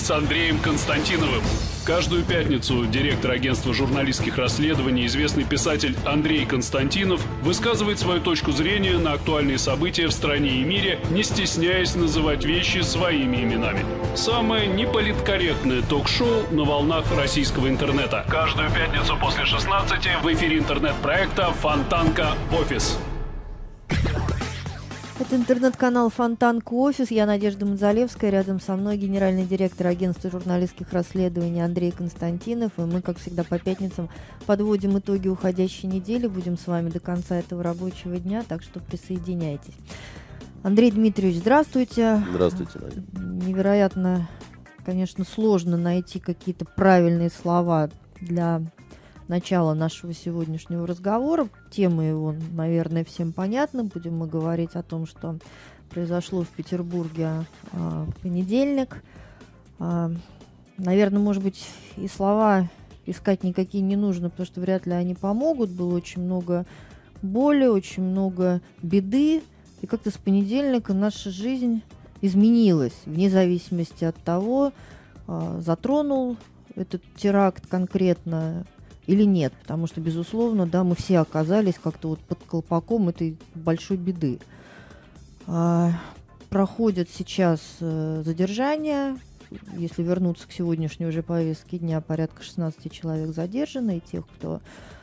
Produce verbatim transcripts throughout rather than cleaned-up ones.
с Андреем Константиновым. Каждую пятницу директор агентства журналистских расследований, известный писатель Андрей Константинов, высказывает свою точку зрения на актуальные события в стране и мире, не стесняясь называть вещи своими именами. Самое неполиткорректное ток-шоу на волнах российского интернета. Каждую пятницу после шестнадцати в эфире интернет-проекта «Фонтанка Офис». Это интернет-канал «Фонтанка Офис». Я Надежда Мазалевская. Рядом со мной генеральный директор агентства журналистских расследований Андрей Константинов. И мы, как всегда, по пятницам подводим итоги уходящей недели. Будем с вами до конца этого рабочего дня, так что присоединяйтесь. Андрей Дмитриевич, здравствуйте. Здравствуйте, Надя. Невероятно, конечно, сложно найти какие-то правильные слова для начала нашего сегодняшнего разговора. Тема его, наверное, всем понятна. Будем мы говорить о том, что произошло в Петербурге а, в понедельник. А, наверное, может быть, и слова искать никакие не нужно, потому что вряд ли они помогут. Было очень много боли, очень много беды. И как-то с понедельника наша жизнь изменилась, вне зависимости от того, а, затронул этот теракт конкретно или нет, потому что, безусловно, да, мы все оказались как-то вот под колпаком этой большой беды. А, проходят сейчас а, задержания. Если вернуться к сегодняшней уже повестке дня, порядка шестнадцати человек задержано, и тех, кто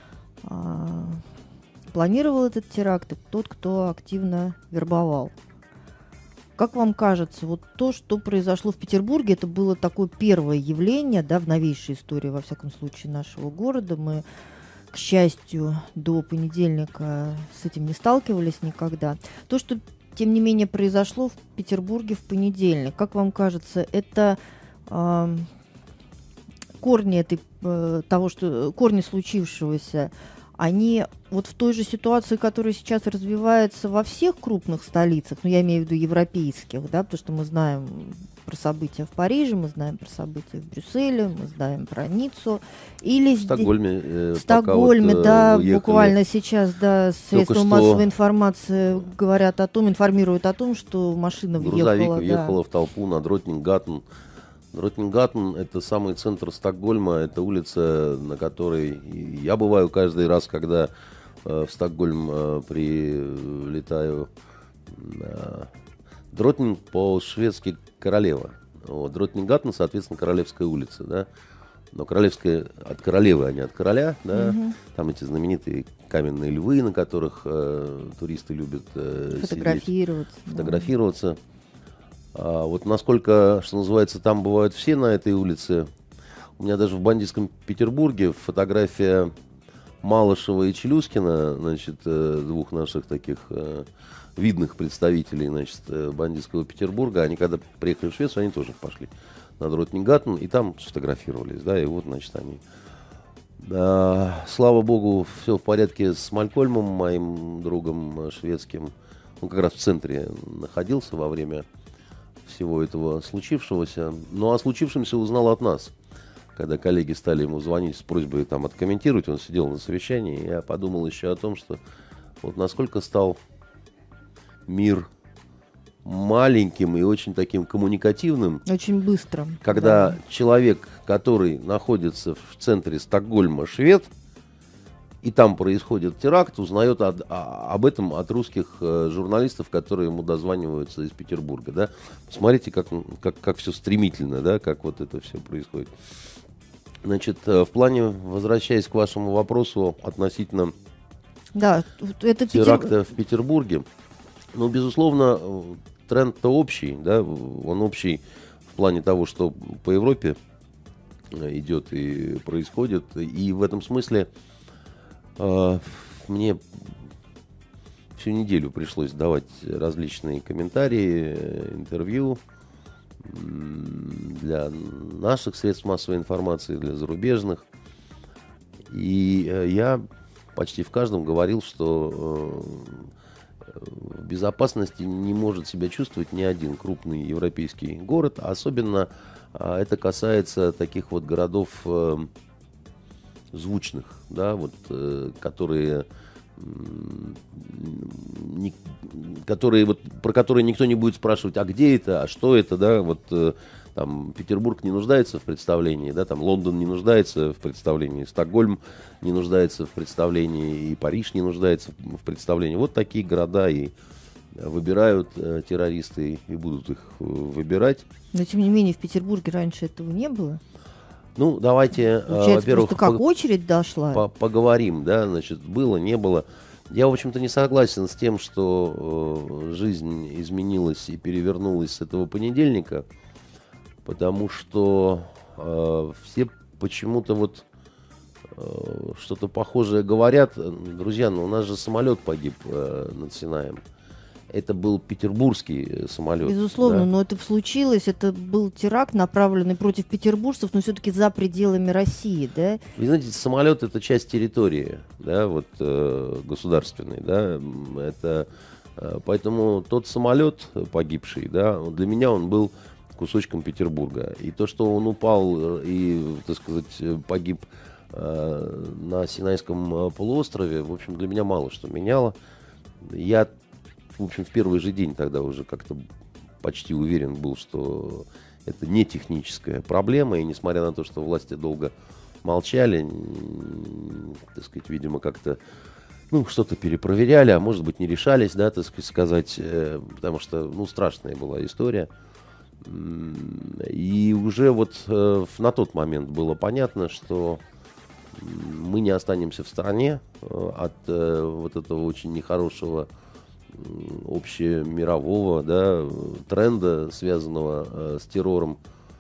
а, планировал этот теракт, и тот, кто активно вербовал. Как вам кажется, вот то, что произошло в Петербурге, это было такое первое явление, да, в новейшей истории, во всяком случае, нашего города. Мы, к счастью, до понедельника с этим не сталкивались никогда. То, что, тем не менее, произошло в Петербурге в понедельник, как вам кажется, это э, корни этой, э, того, что, корни случившегося, они вот в той же ситуации, которая сейчас развивается во всех крупных столицах, ну, я имею в виду европейских, да, потому что мы знаем про события в Париже, мы знаем про события в Брюсселе, мы знаем про Ниццу. Или в Стокгольме. Э, в Стокгольме, вот, да, уехали. Буквально сейчас, да, средства что массовой информации говорят о том, информируют о том, что машина въехала. Грузовик въехала да. в толпу на Дротнингаттен. Дротнингаттен – это самый центр Стокгольма, это улица, на которой я бываю каждый раз, когда э, в Стокгольм э, прилетаю. Э, Дротнинг по-шведски королева. Вот. Дротнингаттен, соответственно, Королевская улица, да. Но королевская от королевы, а не от короля, да. Угу. Там эти знаменитые каменные львы, на которых э, туристы любят э, фотографироваться. Сидеть, фотографироваться. А вот насколько, что называется, там бывают все на этой улице. У меня даже в бандитском Петербурге фотография Малышева и Челюскина, значит, двух наших таких э, видных представителей, значит, бандитского Петербурга. Они когда приехали в Швецию, они тоже пошли на Дротнингаттен и там сфотографировались, да, и вот, значит, они. Да, слава богу, все в порядке с Малькольмом, моим другом шведским. Он как раз в центре находился во время всего этого случившегося. Ну, о случившемся узнал от нас. Когда коллеги стали ему звонить с просьбой там откомментировать, он сидел на совещании, и я подумал еще о том, что вот насколько стал мир маленьким и очень таким коммуникативным. Очень быстро. Когда да. человек, который находится в центре Стокгольма, швед, и там происходит теракт, узнает о, о, об этом от русских э, журналистов, которые ему дозваниваются из Петербурга. Да? Посмотрите, как, как, как все стремительно, да, как вот это все происходит. Значит, э, в плане, возвращаясь к вашему вопросу относительно да, это теракта Петер... в Петербурге, ну, безусловно, тренд-то общий, да, он общий в плане того, что по Европе идет и происходит, и в этом смысле мне всю неделю пришлось давать различные комментарии, интервью для наших средств массовой информации, для зарубежных. И я почти в каждом говорил, что в безопасности не может себя чувствовать ни один крупный европейский город. Особенно это касается таких вот городов звучных, да, вот, э, которые, э, не, которые вот, про которые никто не будет спрашивать, а где это, а что это, да, вот, э, Там Петербург не нуждается в представлении, да, там Лондон не нуждается в представлении, Стокгольм не нуждается в представлении, и Париж не нуждается в представлении. Вот такие города и выбирают э, террористы и будут их э, выбирать. Но, тем не менее, в Петербурге раньше этого не было. Ну, давайте, Получается, э, во-первых, просто как по- очередь дошла. по- поговорим, да, значит, было, не было. Я, в общем-то, не согласен с тем, что э, жизнь изменилась и перевернулась с этого понедельника, потому что э, все почему-то вот э, что-то похожее говорят. Друзья, ну у нас же самолет погиб э, над Синаем. Это был петербургский самолет. Безусловно, да. но это случилось, это был теракт, направленный против петербуржцев, но все-таки за пределами России, да? Вы знаете, самолет — это часть территории, да, вот э, государственной, да, это э, поэтому тот самолет погибший, да, для меня он был кусочком Петербурга, и то, что он упал и, так сказать, погиб э, на Синайском полуострове, в общем, для меня мало что меняло. Я, в общем, в первый же день тогда уже как-то почти уверен был, что это не техническая проблема, и несмотря на то, что власти долго молчали, так сказать, видимо, как-то, ну, что-то перепроверяли, а может быть, не решались, да, так сказать, э, потому что, ну, страшная была история. И уже вот э, на тот момент было понятно, что мы не останемся в стороне э, от э, вот этого очень нехорошего общемирового, да, тренда, связанного э, с террором.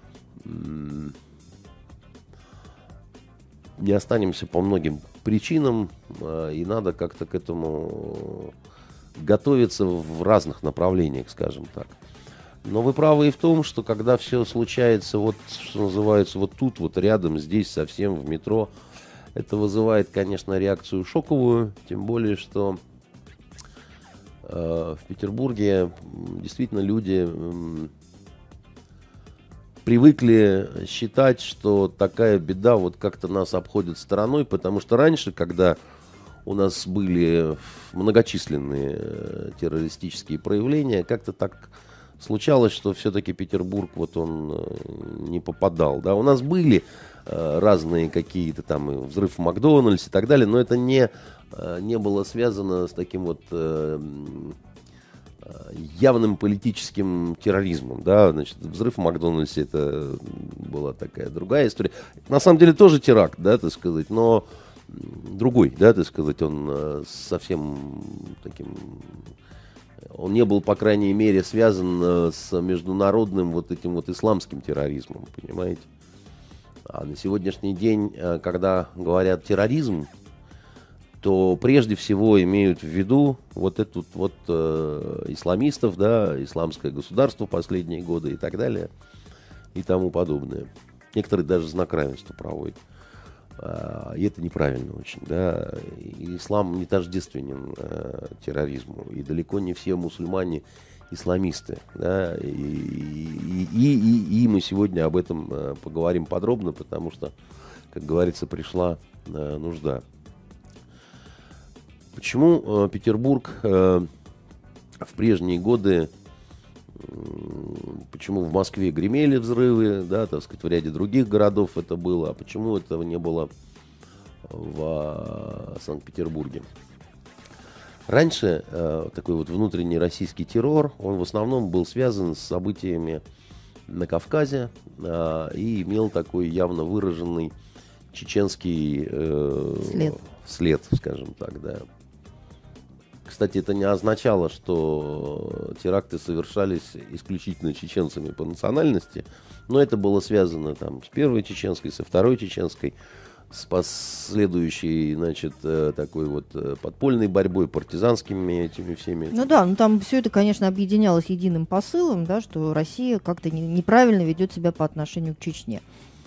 Не останемся по многим причинам, э, и надо как-то к этому готовиться в разных направлениях, скажем так. Но вы правы и в том, что когда все случается, вот, что называется, вот тут, вот рядом, здесь, совсем в метро, это вызывает, конечно, реакцию шоковую, тем более, что в Петербурге действительно люди привыкли считать, что такая беда вот как-то нас обходит стороной, потому что раньше, когда у нас были многочисленные террористические проявления, как-то так случалось, что все-таки Петербург вот он не попадал. Да? У нас были разные какие-то там взрыв в Макдональдсе и так далее, но это не, не было связано с таким вот э, явным политическим терроризмом. Да? Значит, взрыв в Макдональдсе — это была такая другая история. На самом деле тоже теракт, да, так сказать, но другой, да, так сказать, он совсем таким... Он не был, по крайней мере, связан с международным вот этим вот исламским терроризмом, понимаете? А на сегодняшний день, когда говорят терроризм, то прежде всего имеют в виду вот эту вот э, исламистов, да, исламское государство в последние годы и так далее, и тому подобное. Некоторые даже знак равенства проводят. А, и это неправильно очень, да. И ислам не тождественен э, терроризму, и далеко не все мусульмане исламисты, да, и, и, и, и, и мы сегодня об этом э, поговорим подробно, потому что, как говорится, пришла э, нужда. Почему э, Петербург э, в прежние годы, э, почему в Москве гремели взрывы, да, так сказать, в ряде других городов это было, а почему этого не было в э, Санкт-Петербурге? Раньше э, такой вот внутренний российский террор, он в основном был связан с событиями на Кавказе э, и имел такой явно выраженный чеченский э, след. след, скажем так, да. Кстати, это не означало, что теракты совершались исключительно чеченцами по национальности, но это было связано там с первой чеченской, со второй чеченской, с последующей, значит, такой вот подпольной борьбой, партизанскими этими всеми. Ну да, ну там все это, конечно, объединялось единым посылом, да, что Россия как-то не, неправильно ведет себя по отношению к Чечне.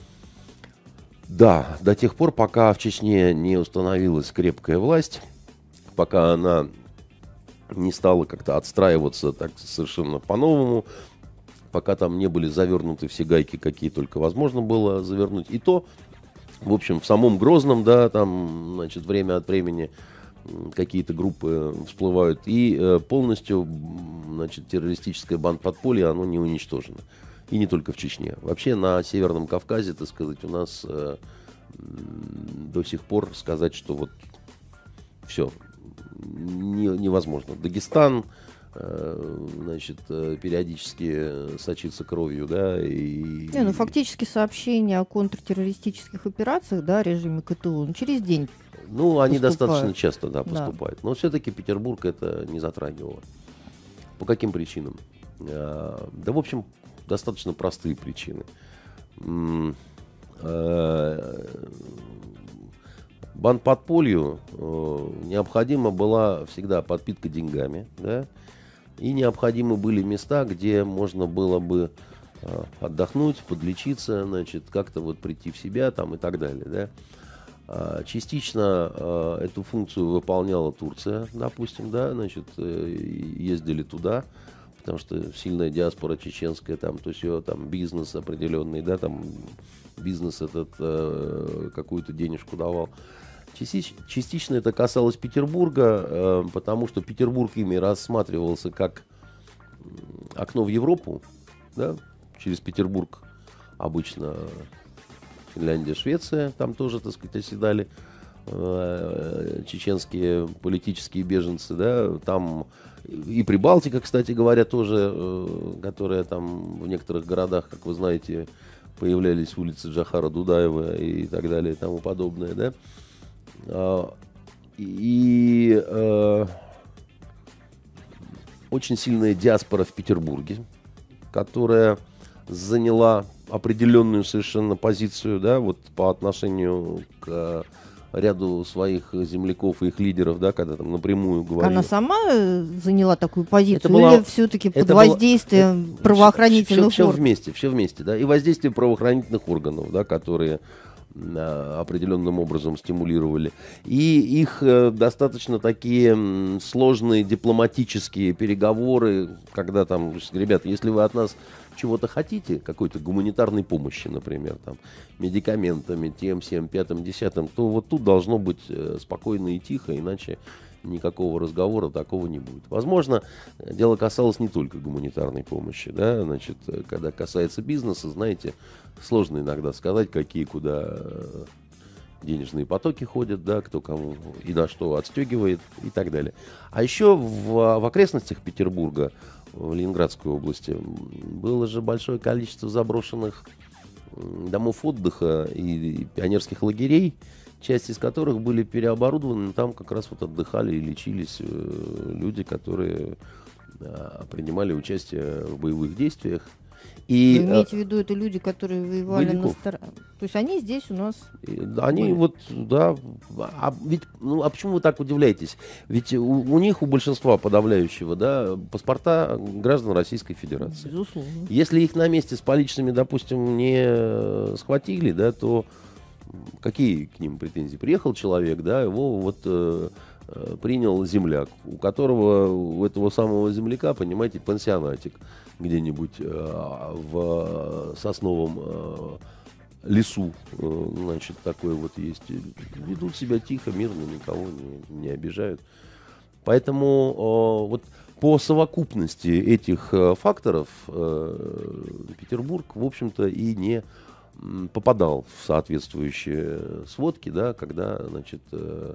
Да, до тех пор, пока в Чечне не установилась крепкая власть, пока она не стала как-то отстраиваться так совершенно по-новому, пока там не были завернуты все гайки, какие только возможно было завернуть. И то, в общем, в самом Грозном, да, там, значит, время от времени какие-то группы всплывают, и э, полностью, значит, террористическое бандподполье, оно не уничтожено. И не только в Чечне. Вообще на Северном Кавказе, так сказать, у нас э, до сих пор сказать, что вот все не, невозможно. Дагестан, э, значит, периодически сочится кровью, да, и... Не, ну фактически сообщения о контртеррористических операциях, да, режиме ка тэ у, ну, через день. Ну, они поступают. достаточно часто, да, Да. поступают. Но все-таки Петербург это не затрагивало. По каким причинам? А, да, в общем, достаточно простые причины. М, а, Бандподполью э, необходима была всегда подпитка деньгами, да, и необходимы были места, где можно было бы э, отдохнуть, подлечиться, значит, как-то вот прийти в себя там и так далее, да. А, частично э, эту функцию выполняла Турция, допустим, да, значит, э, ездили туда, потому что сильная диаспора чеченская, там, то есть ее там бизнес определенный, да, там бизнес этот э, какую-то денежку давал. Частично, частично это касалось Петербурга, э, потому что Петербург ими рассматривался как окно в Европу, да, через Петербург обычно Финляндия, Швеция, там тоже, так сказать, оседали э, чеченские политические беженцы, да, там и Прибалтика, кстати говоря, тоже, э, которая там в некоторых городах, как вы знаете, появлялись улицы Джохара Дудаева и так далее и тому подобное, да. А, и э, очень сильная диаспора в Петербурге, которая заняла определенную совершенно позицию, да, вот по отношению к ряду своих земляков и их лидеров, да, когда там напрямую говорили. Она сама заняла такую позицию, Это была- или все-таки под это воздействием было- правоохранительных все, все органов? вместе, все вместе, да, и воздействие правоохранительных органов, да, которые а, определенным образом стимулировали. И их э, достаточно такие м, сложные дипломатические переговоры, когда там, ребята, если вы от нас чего-то хотите, какой-то гуманитарной помощи, например, там, медикаментами, тем, всем, пятым, десятым, то вот тут должно быть э, спокойно и тихо, иначе никакого разговора такого не будет. Возможно, дело касалось не только гуманитарной помощи, да, значит, когда касается бизнеса, знаете, сложно иногда сказать, какие куда денежные потоки ходят, да, кто кому и на что отстегивает и так далее. А еще в, в окрестностях Петербурга, в Ленинградской области, было же большое количество заброшенных домов отдыха и пионерских лагерей, часть из которых были переоборудованы, там как раз вот отдыхали и лечились э, люди, которые э, принимали участие в боевых действиях. И, Вы имеете в виду, это люди, которые воевали на боевиков. стороне? То есть они здесь у нас... И, да, они были. вот, да, а ведь, ну, а почему вы так удивляетесь? Ведь у, у них, у большинства подавляющего, да, паспорта граждан Российской Федерации. Безусловно. Если их на месте с поличными, допустим, не э, схватили, да, то какие к ним претензии? Приехал человек, да, его вот э, э, принял земляк, у которого, у этого самого земляка, понимаете, пансионатик где-нибудь э, в сосновом э, лесу, э, значит, такой вот есть. Ведут себя тихо, мирно, никого не, не обижают. Поэтому э, вот по совокупности этих э, факторов э, Петербург, в общем-то, и не м, попадал в соответствующие сводки, да, когда, значит, э,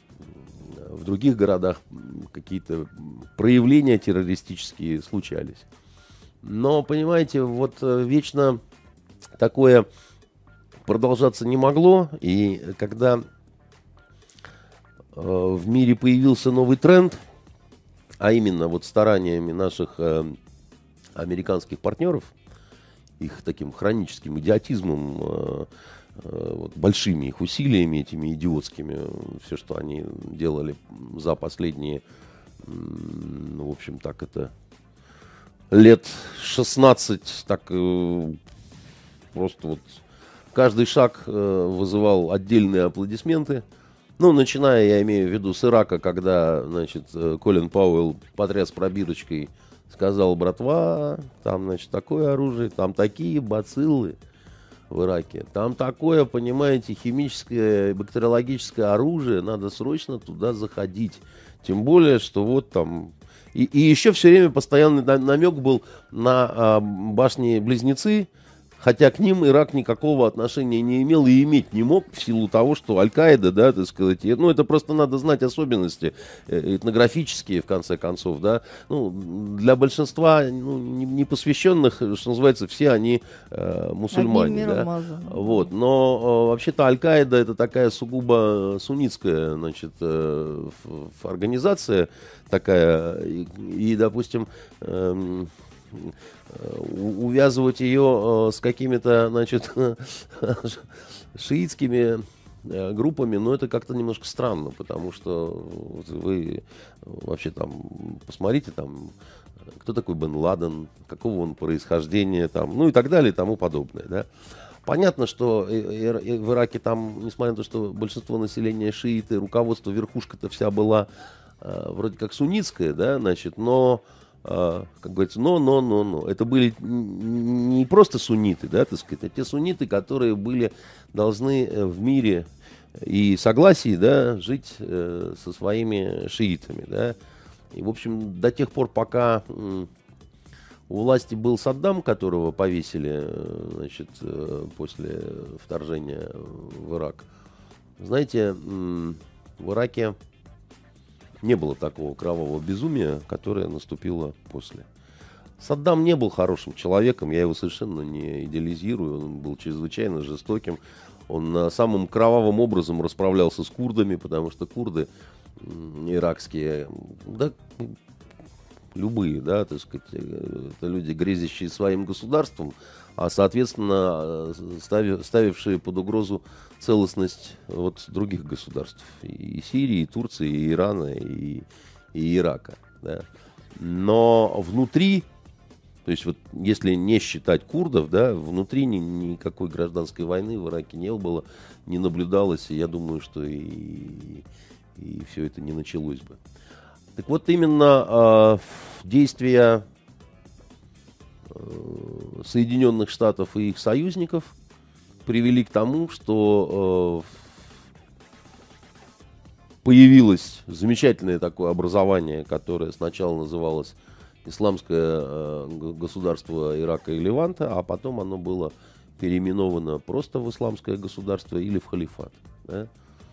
в других городах какие-то проявления террористические случались. Но, понимаете, вот э, вечно такое продолжаться не могло, и когда э, в мире появился новый тренд, а именно вот стараниями наших э, американских партнеров, их таким хроническим идиотизмом, э, э, вот, большими их усилиями, этими идиотскими, все, что они делали за последние, м, в общем, так это лет шестнадцать, так э, просто вот каждый шаг э, вызывал отдельные аплодисменты. Ну, начиная, я имею в виду, с Ирака, когда, значит, э, Колин Пауэлл потряс пробирочкой, сказал: братва, там, значит, такое оружие, там такие бациллы в Ираке, там такое, понимаете, химическое, бактериологическое оружие, надо срочно туда заходить. Тем более, что вот там И, и еще все время постоянный намек был на а, башни-близнецы, хотя к ним Ирак никакого отношения не имел и иметь не мог в силу того, что Аль-Каида, да, так сказать, ну, это просто надо знать особенности этнографические, в конце концов, да, ну, для большинства ну, непосвященных, что называется, все они э, мусульмане, да, мазан. Вот, но э, вообще-то Аль-Каида это такая сугубо суннитская, значит, э, организация такая, и, и допустим, э, увязывать ее с какими-то, значит, шиитскими группами, но это как-то немножко странно, потому что вы вообще там посмотрите там, кто такой Бен Ладен, какого он происхождения, там, ну и так далее и тому подобное, да. Понятно, что в Ираке там, несмотря на то, что большинство населения шииты, руководство, верхушка-то вся была вроде как суннитская, да, значит, но как говорится, но, но, но, но. Это были не просто сунниты, да, так сказать, а те сунниты, которые были, должны в мире и согласии, да, жить э, со своими шиитами, да. И, в общем, до тех пор, пока э, у власти был Саддам, которого повесили, э, значит, э, после вторжения в Ирак, знаете, э, в Ираке не было такого кровавого безумия, которое наступило после. Саддам не был хорошим человеком, я его совершенно не идеализирую, он был чрезвычайно жестоким. Он самым кровавым образом расправлялся с курдами, потому что курды иракские, да, любые, да, так сказать, это люди, грезящие своим государством, а, соответственно, стави, ставившие под угрозу целостность вот других государств. И Сирии, и Турции, и Ирана, и, и Ирака. Да. Но внутри, то есть вот если не считать курдов, да, внутри ни, никакой гражданской войны в Ираке не было, не наблюдалось, и я думаю, что и, и все это не началось бы. Так вот, именно э, действия Соединенных Штатов и их союзников привели к тому, что э, появилось замечательное такое образование, которое сначала называлось Исламское э, государство Ирака и Леванта, а потом оно было переименовано просто в Исламское государство или в халифат. Да?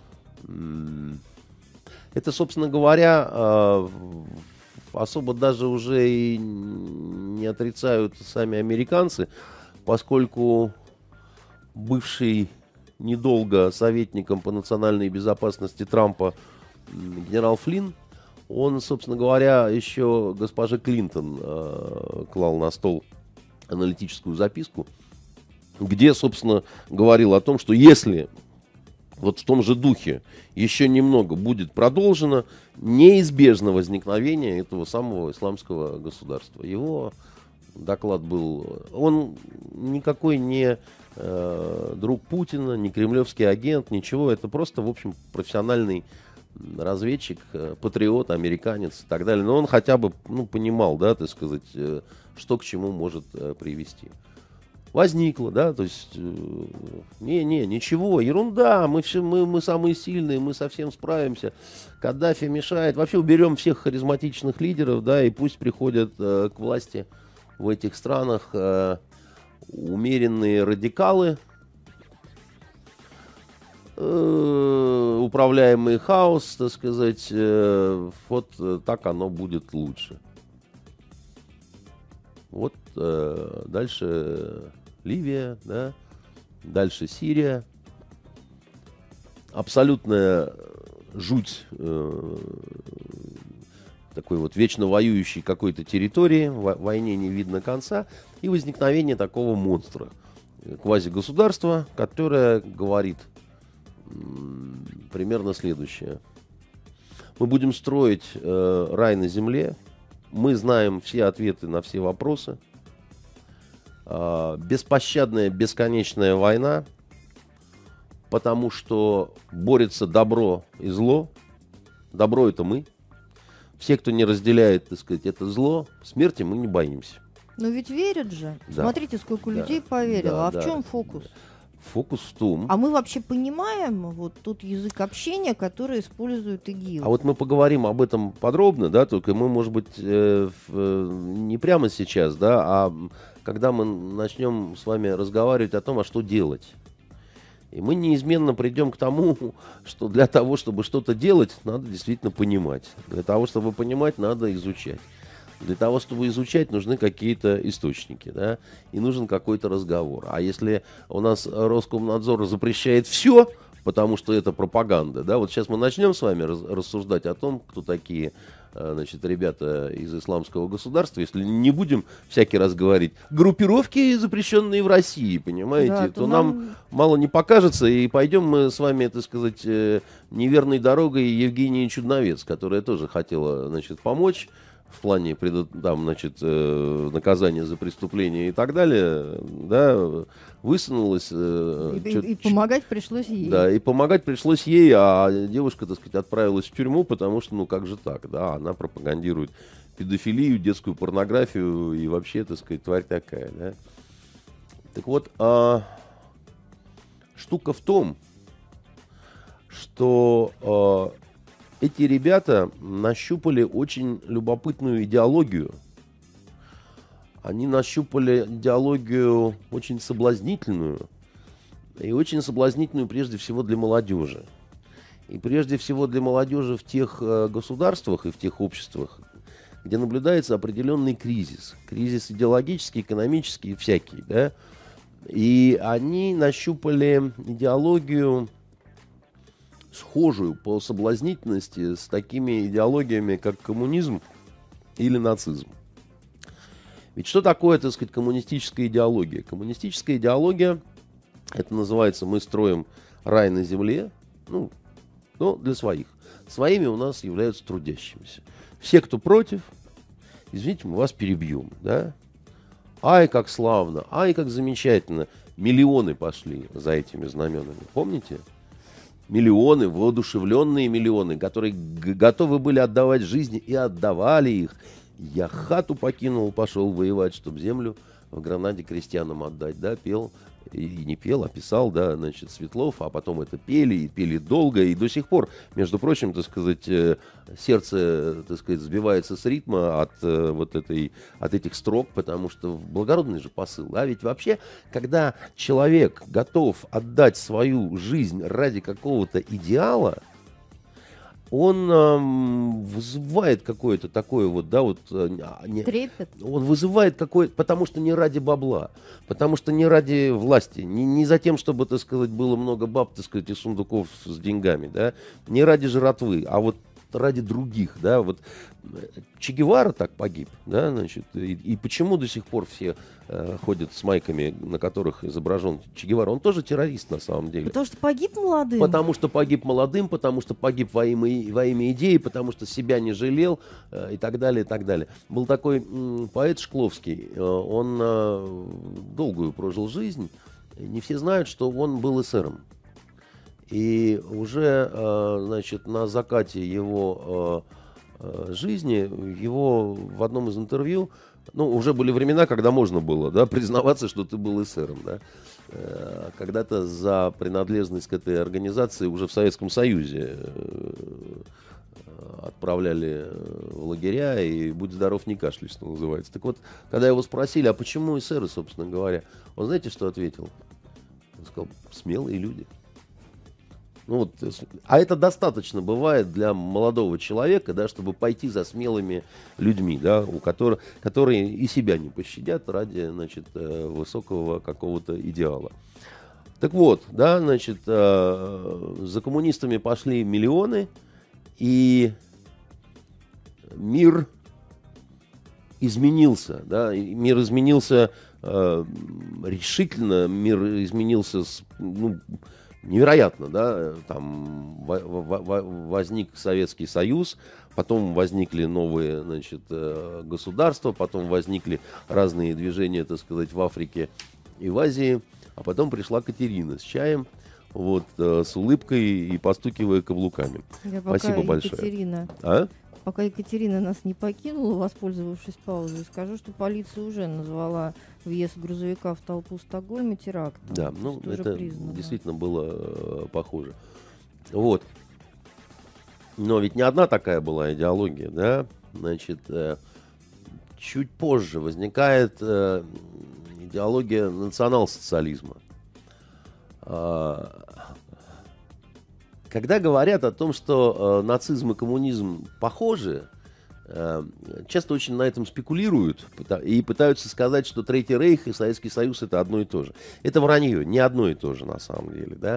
Это, собственно говоря, э, особо даже уже и не отрицают сами американцы, поскольку бывший недолго советником по национальной безопасности Трампа генерал Флинн, он, собственно говоря, еще госпоже Клинтон э, клал на стол аналитическую записку, где, собственно, говорил о том, что если вот в том же духе еще немного будет продолжено, неизбежно возникновение этого самого исламского государства. Его доклад был... Он никакой не э, друг Путина, не кремлевский агент, ничего. Это просто, в общем, профессиональный разведчик, э, патриот, американец и так далее. Но он хотя бы ну, понимал, да, так сказать, э, что к чему может э, привести. Возникло, да, то есть, не-не, ничего, ерунда, мы, все, мы, мы самые сильные, мы совсем справимся, Каддафи мешает, вообще уберем всех харизматичных лидеров, да, и пусть приходят э, к власти в этих странах э, умеренные радикалы, э, управляемый хаос, так сказать, э, вот так оно будет лучше. Вот э, дальше Ливия, да, дальше Сирия. Абсолютная жуть э, такой вот вечно воюющей какой-то территории, в войне не видно конца, и возникновение такого монстра, квазигосударства, которое говорит м, примерно следующее. Мы будем строить э, рай на земле, мы знаем все ответы на все вопросы. Беспощадная, бесконечная война, потому что борется добро и зло. Добро — это мы. Все, кто не разделяет, так сказать, это зло, смерти мы не боимся. Но ведь верят же. Да. Смотрите, сколько Да. людей поверило. Да, а да. в чем фокус? Фокус в том... А мы вообще понимаем вот тот язык общения, который использует ИГИЛ? А вот мы поговорим об этом подробно, да, только мы, может быть, э, в, не прямо сейчас, да, а когда мы начнем с вами разговаривать о том, а что делать. И мы неизменно придем к тому, что для того, чтобы что-то делать, надо действительно понимать. Для того, чтобы понимать, надо изучать. Для того, чтобы изучать, нужны какие-то источники, да, и нужен какой-то разговор. А если у нас Роскомнадзор запрещает все, потому что это пропаганда, да, вот сейчас мы начнем с вами раз, рассуждать о том, кто такие, значит, ребята из исламского государства, если не будем всякий раз говорить группировки, запрещенные в России, понимаете, да, то, то нам... нам мало не покажется, и пойдем мы с вами, так сказать, неверной дорогой Евгении Чудновец, которая тоже хотела, значит, помочь в плане там, значит, э, наказания за преступление и так далее, да, высунулась. Э, и, чё, и, и помогать пришлось ей. Да, и помогать пришлось ей, а девушка, так сказать, отправилась в тюрьму, потому что, ну, как же так, да, она пропагандирует педофилию, детскую порнографию и вообще, так сказать, тварь такая, да. Так вот, а, штука в том, что... А, эти ребята нащупали очень любопытную идеологию. Они нащупали идеологию очень соблазнительную. И очень соблазнительную прежде всего для молодежи. И прежде всего для молодежи в тех э, государствах и в тех обществах, где наблюдается определенный кризис. Кризис идеологический, экономический, всякий. Да? И они нащупали идеологию, схожую по соблазнительности с такими идеологиями, как коммунизм или нацизм. Ведь что такое, так сказать, коммунистическая идеология? Коммунистическая идеология, это называется, мы строим рай на земле, ну, но для своих. Своими у нас являются трудящимися. Все, кто против, извините, мы вас перебьем, да? Ай, как славно, ай, как замечательно. Миллионы пошли за этими знаменами, помните? Миллионы, воодушевленные миллионы, которые г- готовы были отдавать жизни и отдавали их. Я хату покинул, пошел воевать, чтобы землю в Гранаде крестьянам отдать, да, пел, и, и не пел, а писал, да, значит, Светлов, а потом это пели, и пели долго, и до сих пор, между прочим, так сказать, э, сердце, так сказать, сбивается с ритма от э, вот этой, от этих строк, потому что благородный же посыл, а ведь вообще, когда человек готов отдать свою жизнь ради какого-то идеала, он эм, вызывает какое-то такое вот, да, вот... Э, не, Трепет. Он вызывает какое-то... Потому что не ради бабла, потому что не ради власти, не, не за тем, чтобы, так сказать, было много баб, так сказать, и сундуков с деньгами, да, не ради жратвы, а вот ради других, да, вот Че Гевара так погиб, да, значит, и, и почему до сих пор все э, ходят с майками, на которых изображен Че Гевара? Он тоже террорист на самом деле. Потому что погиб молодым. Потому что погиб молодым, потому что погиб во имя, во имя идеи, потому что себя не жалел э, и так далее, и так далее. Был такой м, поэт Шкловский, э, он э, долгую прожил жизнь, не все знают, что он был эсером. И уже, э, значит, на закате его э, э, жизни, его в одном из интервью, ну, уже были времена, когда можно было, да, признаваться, что ты был эсером, да. Э, когда-то за принадлежность к этой организации уже в Советском Союзе э, отправляли в лагеря, и будь здоров, не кашляй, что называется. Так вот, когда его спросили, а почему эсеры, собственно говоря, он знаете, что ответил? Он сказал, смелые люди. Ну, вот, а это достаточно бывает для молодого человека, да, чтобы пойти за смелыми людьми, да, у которых, которые и себя не пощадят ради, значит, высокого какого-то идеала. Так вот, да, значит, за коммунистами пошли миллионы, и мир изменился, да, мир изменился э, решительно, мир изменился, с, ну, невероятно, да, там возник Советский Союз, потом возникли новые, значит, государства, потом возникли разные движения, так сказать, в Африке и в Азии, а потом пришла Катерина с чаем, вот, с улыбкой и постукивая каблуками. Я пока Спасибо большое. Екатерина А? пока Екатерина нас не покинула, воспользовавшись паузой, скажу, что полиция уже назвала въезд грузовика в толпу в Стокгольме терактом. Да, ну это признано. действительно было э, похоже. Вот. Но ведь не одна такая была идеология, да? Значит, э, чуть позже возникает э, идеология национал-социализма. Э, когда говорят о том, что э, нацизм и коммунизм похожи, э, часто очень на этом спекулируют и пытаются сказать, что Третий Рейх и Советский Союз это одно и то же. Это вранье, не одно и то же на самом деле, да?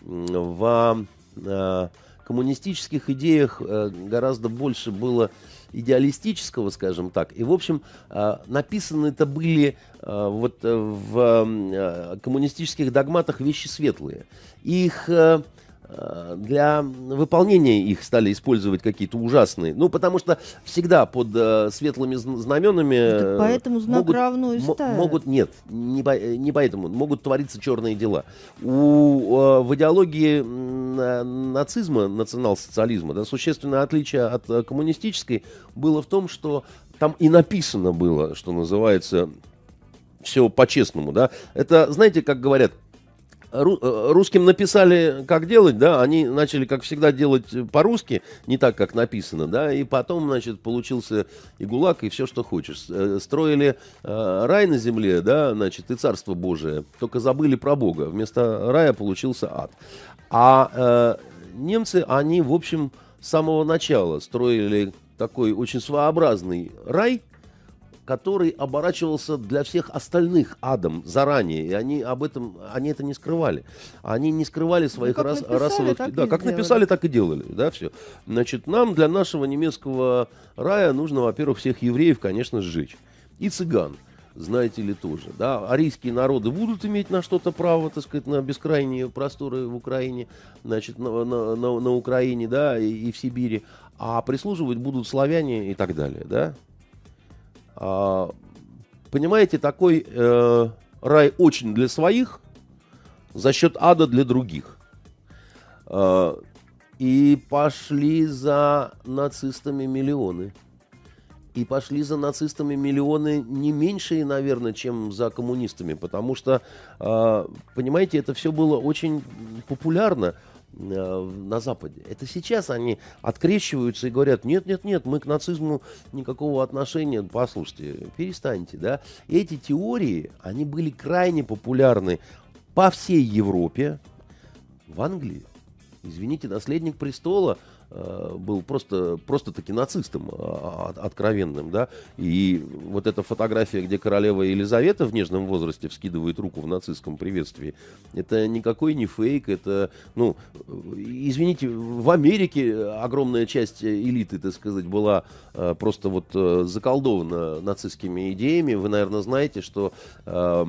В э, коммунистических идеях э, гораздо больше было идеалистического, скажем так. И, в общем, э, написаны это были э, вот э, в э, коммунистических догматах вещи светлые. Их э, для выполнения их стали использовать какие-то ужасные. Ну, потому что всегда под э, светлыми знаменами... Так поэтому знак могут, равно и ставят. Могут, нет, не, по, не поэтому. Могут твориться черные дела. У, э, в идеологии э, нацизма, национал-социализма, да, существенное отличие от э, коммунистической было в том, что там и написано было, что называется, все по-честному. Да? Это, знаете, как говорят, русским написали, как делать, да, они начали, как всегда, делать по-русски, не так, как написано, да, и потом, значит, получился и ГУЛАГ, и все, что хочешь. Строили э, рай на земле, да, значит, и Царство Божие, только забыли про Бога. Вместо рая получился ад. А э, немцы, они, в общем, с самого начала строили такой очень своеобразный рай, который оборачивался для всех остальных адом заранее, и они об этом, они это не скрывали. Они не скрывали своих ну, как рас, написали, расовых... Так да, как сделали. написали, так и делали, да, все. Значит, нам для нашего немецкого рая нужно, во-первых, всех евреев, конечно, сжечь. И цыган, знаете ли, тоже, да. Арийские народы будут иметь на что-то право, так сказать, на бескрайние просторы в Украине, значит, на, на, на, на Украине, да, и, и в Сибири, а прислуживать будут славяне и так далее, да. А, понимаете, такой э, рай очень для своих, за счет ада для других. А, и пошли за нацистами миллионы. И пошли за нацистами миллионы не меньшие, наверное, чем за коммунистами. Потому что, э, понимаете, это все было очень популярно на Западе. Это сейчас они открещиваются и говорят, нет-нет-нет, мы к нацизму никакого отношения. Послушайте, перестаньте, да. И эти теории, они были крайне популярны по всей Европе. В Англии, извините, наследник престола э, был просто, просто-таки нацистом э, откровенным, да. И вот эта фотография, где королева Елизавета в нежном возрасте вскидывает руку в нацистском приветствии, это никакой не фейк, это, ну, извините, в Америке огромная часть элиты, так сказать, была э, просто вот э, заколдована нацистскими идеями. Вы, наверное, знаете, что э,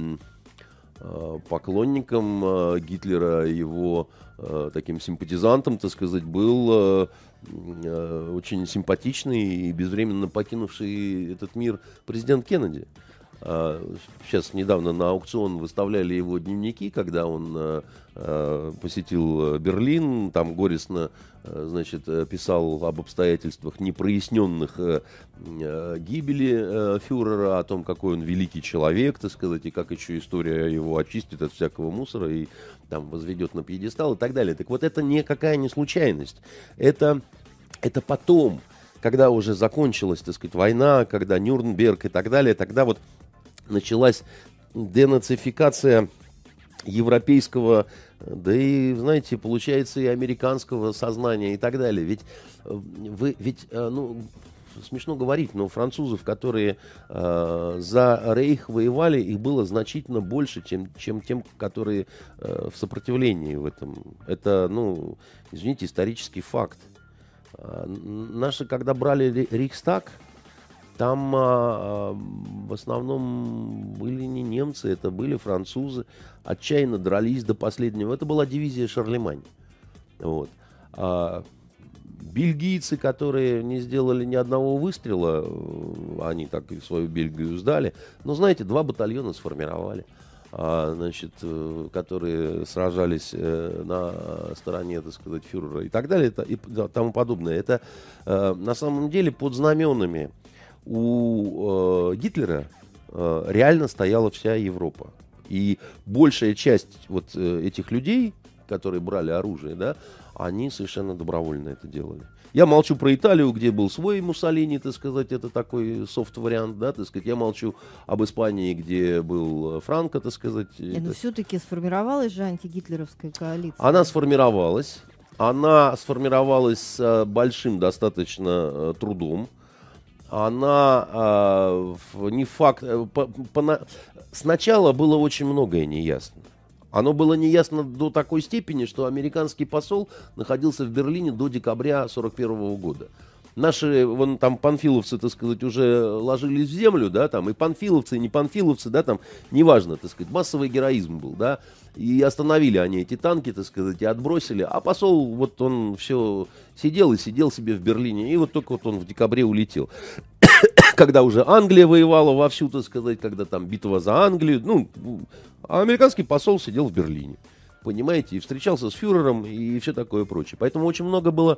э, поклонником э, Гитлера, его э, таким симпатизантом, так сказать, был э, э, очень симпатичный и безвременно покинувший этот мир президент Кеннеди. Сейчас недавно на аукцион выставляли его дневники, когда он э, посетил Берлин, там горестно, э, значит, писал об обстоятельствах непроясненных э, гибели э, фюрера, о том, какой он великий человек, так сказать, и как еще история его очистит от всякого мусора и там возведет на пьедестал и так далее. Так вот, это никакая не случайность. Это, это потом, когда уже закончилась, так сказать, война, когда Нюрнберг и так далее, тогда вот началась денацификация европейского, да и, знаете, получается, и американского сознания и так далее. Ведь вы, ведь, ну, смешно говорить, но французов, которые э, за Рейх воевали, их было значительно больше, чем, чем тем, которые э, в сопротивлении в этом. Это, ну, извините, исторический факт. Э, наши, когда брали Рейхстаг, там а, в основном были не немцы, это были французы, отчаянно дрались до последнего. Это была дивизия Шарлемань. Вот. А, бельгийцы, которые не сделали ни одного выстрела, они так и свою Бельгию сдали. Но, знаете, два батальона сформировали. а, значит, э, которые сражались э, на стороне, так сказать, фюрера и так далее, это, и да, тому подобное. Это э, на самом деле под знаменами у э, Гитлера э, реально стояла вся Европа. И большая часть вот э, этих людей, которые брали оружие, да, они совершенно добровольно это делали. Я молчу про Италию, где был свой Муссолини, так сказать, это такой софт-вариант, да, так сказать. Я молчу об Испании, где был Франко, так сказать. Но это... все-таки сформировалась же антигитлеровская коалиция. Она сформировалась. Она сформировалась с большим достаточно э, трудом. Она э, не факт... Э, по, по, сначала было очень многое неясно. Оно было неясно до такой степени, что американский посол находился в Берлине до декабря сорок первого года. Наши, вон там, панфиловцы, так сказать, уже ложились в землю, да, там, и панфиловцы, и не панфиловцы, да, там, неважно, так сказать, массовый героизм был, да, и остановили они эти танки, так сказать, и отбросили, а посол, вот он все сидел и сидел себе в Берлине, и вот только вот он в декабре улетел. Когда уже Англия воевала вовсю, так сказать, когда там битва за Англию, ну, а американский посол сидел в Берлине, понимаете, и встречался с фюрером и все такое прочее. Поэтому очень много было...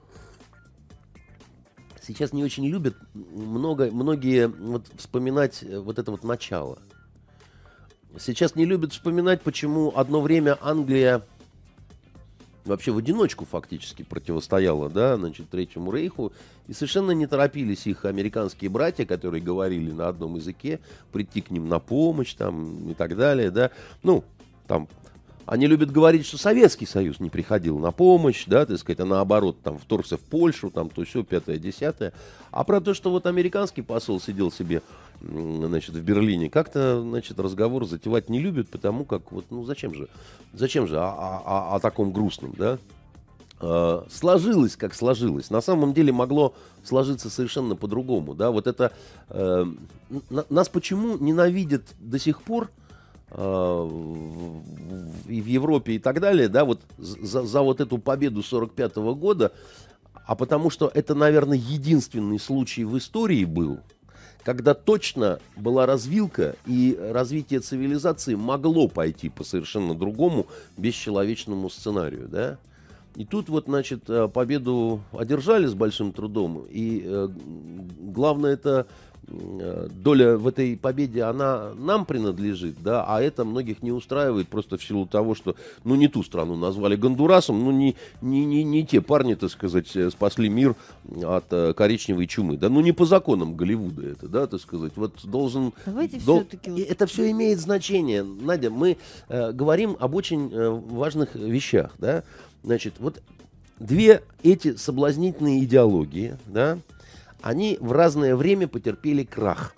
Сейчас не очень любят много, многие вот вспоминать вот это вот начало. Сейчас не любят вспоминать, почему одно время Англия вообще в одиночку фактически противостояла, да, значит, Третьему Рейху, и совершенно не торопились их американские братья, которые говорили на одном языке, прийти к ним на помощь там и так далее, да, ну, там, они любят говорить, что Советский Союз не приходил на помощь, да, так сказать, а наоборот, там, вторгся в Польшу, там, то все, пятое, десятое, а про то, что вот американский посол сидел себе, значит, в Берлине, как-то, значит, разговор затевать не любят, потому как, вот, ну, зачем же, зачем же о, о, о таком грустном, да? Э, сложилось, как сложилось. На самом деле могло сложиться совершенно по-другому, да? Вот это, э, на, нас почему ненавидят до сих пор э, и в Европе и так далее, да, вот за, за вот эту победу сорок пятого года, а потому что это, наверное, единственный случай в истории был, когда точно была развилка, и развитие цивилизации могло пойти по совершенно другому, бесчеловечному сценарию, да? И тут вот, значит, победу одержали с большим трудом, и э, главное, это э, доля в этой победе, она нам принадлежит, да, а это многих не устраивает просто в силу того, что, ну, не ту страну назвали Гондурасом, ну, не, не, не, не те парни, так сказать, спасли мир от э, коричневой чумы, да, ну, не по законам Голливуда это, да, так сказать, вот должен... Давайте дол... все-таки... И это все имеет значение, Надя, мы э, говорим об очень э, важных вещах, да. Значит, вот две эти соблазнительные идеологии, да, они в разное время потерпели крах.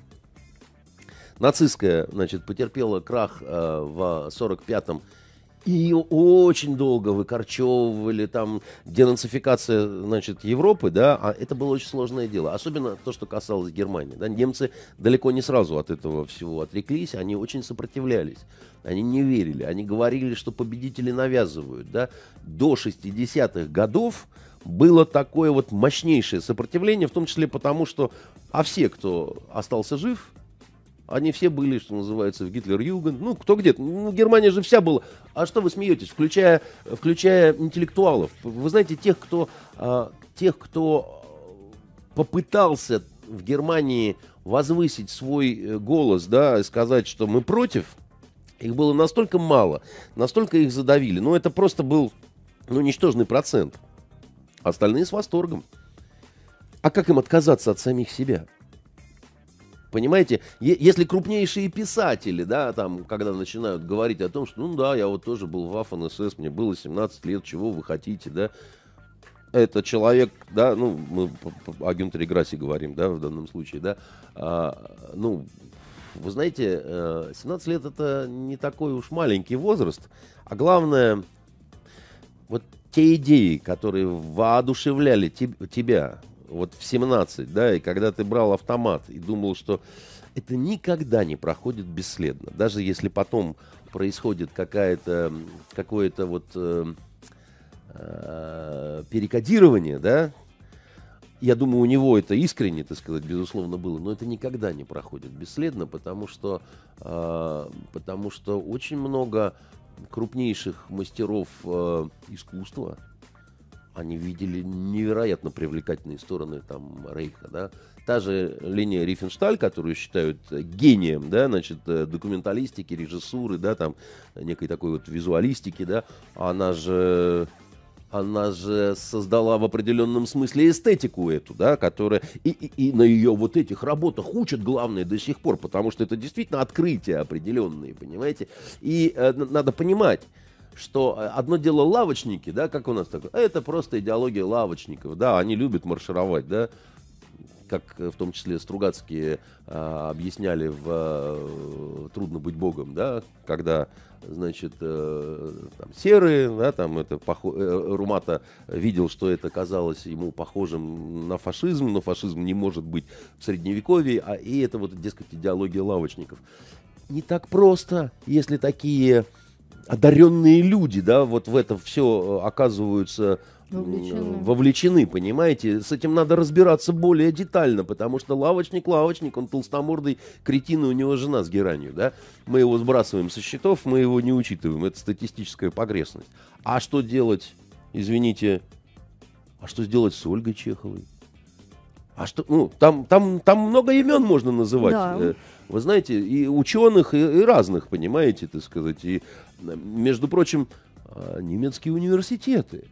Нацистская, значит, потерпела крах э, в сорок пятом, и ее очень долго выкорчевывали, там, денацификация, значит, Европы, да, а это было очень сложное дело, особенно то, что касалось Германии, да, немцы далеко не сразу от этого всего отреклись, они очень сопротивлялись, они не верили, они говорили, что победители навязывают, да, до шестидесятых годов было такое вот мощнейшее сопротивление, в том числе потому, что, а все, кто остался жив, они все были, что называется, в Гитлер-Югенд. Ну, кто где? Ну, Германия же вся была. А что вы смеетесь, включая, включая интеллектуалов? Вы знаете, тех, кто, а, тех, кто попытался в Германии возвысить свой голос, да, и сказать, что мы против, их было настолько мало, настолько их задавили. Ну, это просто был, ну, ничтожный процент. Остальные с восторгом. А как им отказаться от самих себя? Понимаете, если крупнейшие писатели, да, там, когда начинают говорить о том, что, ну да, я вот тоже был в Waffen-эс эс, мне было семнадцать лет, чего вы хотите, да, это человек, да, ну, мы о Гюнтере Грассе говорим, да, в данном случае, да, а, ну, вы знаете, семнадцать лет это не такой уж маленький возраст, а главное, вот те идеи, которые воодушевляли теб- тебя, вот в семнадцать, да, и когда ты брал автомат и думал, что это никогда не проходит бесследно. Даже если потом происходит какая-то, какое-то вот э, э, перекодирование, да, я думаю, у него это искренне, так сказать, безусловно, было, но это никогда не проходит бесследно, потому что, э, потому что очень много крупнейших мастеров э, искусства, они видели невероятно привлекательные стороны там Рейха, да. Та же Лени Рифеншталь, которую считают гением, да, значит, документалистики, режиссуры, да, там, некой такой вот визуалистики, да, она же, она же создала в определенном смысле эстетику эту, да, которая, и, и, и на ее вот этих работах учат, главное, до сих пор, потому что это действительно открытия определенные, понимаете, и э, надо понимать, что одно дело лавочники, да, как у нас такое, это просто идеология лавочников, да, они любят маршировать, да, как в том числе Стругацкие а, объясняли в а, «Трудно быть Богом», да, когда, значит, а, там, серые, да, там это похо... Румата видел, что это казалось ему похожим на фашизм, но фашизм не может быть в Средневековье, а и это вот, дескать, идеология лавочников. Не так просто, если такие одаренные люди, да, вот в это все оказываются Вовлечены. вовлечены, понимаете? С этим надо разбираться более детально, потому что лавочник, лавочник, он толстомордый кретин, и у него жена с геранью, да? Мы его сбрасываем со счетов, мы его не учитываем, это статистическая погрешность. А что делать, извините, а что сделать с Ольгой Чеховой? А что, ну, там, там, там много имен можно называть. Да. Вы знаете, и ученых, и, и разных, понимаете, так сказать. И, между прочим, немецкие университеты.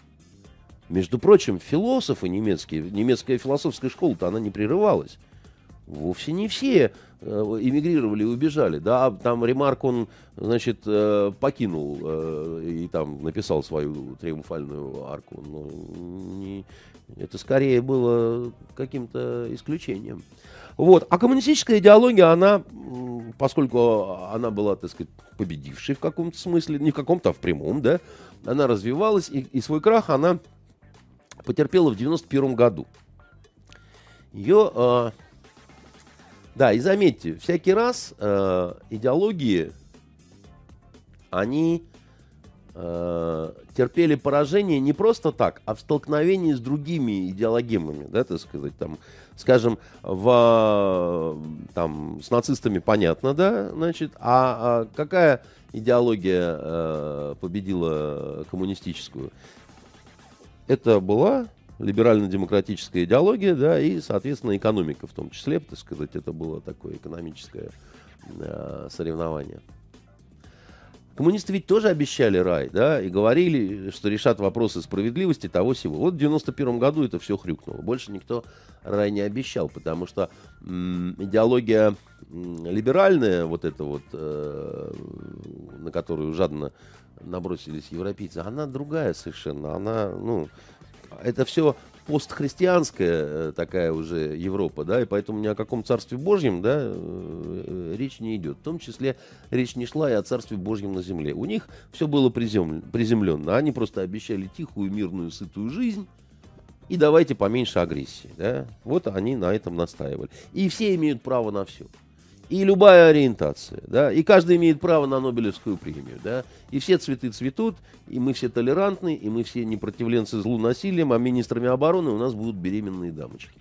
Между прочим, философы немецкие, немецкая философская школа-то, она не прерывалась. Вовсе не все эмигрировали и убежали. Да, там Ремарк, он, значит, покинул и там написал свою триумфальную арку. Но не, это скорее было каким-то исключением. Вот. А коммунистическая идеология, она, поскольку она была, так сказать, победившей в каком-то смысле, не в каком-то, а в прямом, да, она развивалась, и, и свой крах она потерпела в девяносто первом году. Ее, э, да, и заметьте, всякий раз э, идеологии, они э, терпели поражение не просто так, а в столкновении с другими идеологемами, да, так сказать, там, скажем, в, там, с нацистами понятно, да, значит, а, а какая идеология э, победила коммунистическую? Это была либерально-демократическая идеология, да, и, соответственно, экономика в том числе, так сказать, это было такое экономическое э, соревнование. Коммунисты ведь тоже обещали рай, да, и говорили, что решат вопросы справедливости того сего. Вот в девяносто первом году это все хрюкнуло. Больше никто рай не обещал, потому что м, идеология м, либеральная, вот эта вот, э, на которую жадно набросились европейцы, она другая совершенно. Она, ну, это все постхристианская такая уже Европа, да, и поэтому ни о каком Царстве Божьем, да, речь не идет. В том числе речь не шла и о Царстве Божьем на земле. У них все было приземленно. Они просто обещали тихую, мирную, сытую жизнь. И давайте поменьше агрессии, да. Вот они на этом настаивали. И все имеют право на все. И любая ориентация, да, и каждый имеет право на Нобелевскую премию, да, и все цветы цветут, и мы все толерантны, и мы все непротивленцы злу насилием, а министрами обороны у нас будут беременные дамочки.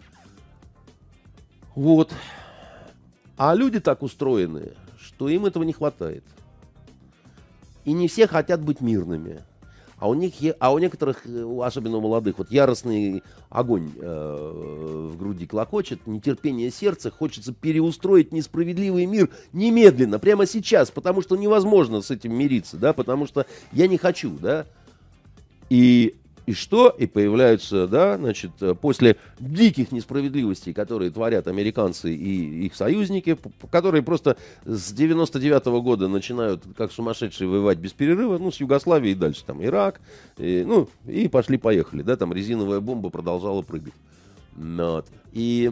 Вот. А люди так устроены, что им этого не хватает. И не все хотят быть мирными. А у них, а у некоторых, особенно у молодых, вот яростный огонь э, в груди клокочет, нетерпение сердца, хочется переустроить несправедливый мир немедленно, прямо сейчас, потому что невозможно с этим мириться, да, потому что я не хочу, да. И, и что? И появляются, да, значит, после диких несправедливостей, которые творят американцы и их союзники, которые просто с девяносто девятого года начинают как сумасшедшие воевать без перерыва, ну, с Югославией и дальше, там, Ирак, и, ну, и пошли-поехали, да, там резиновая бомба продолжала прыгать. Вот. И,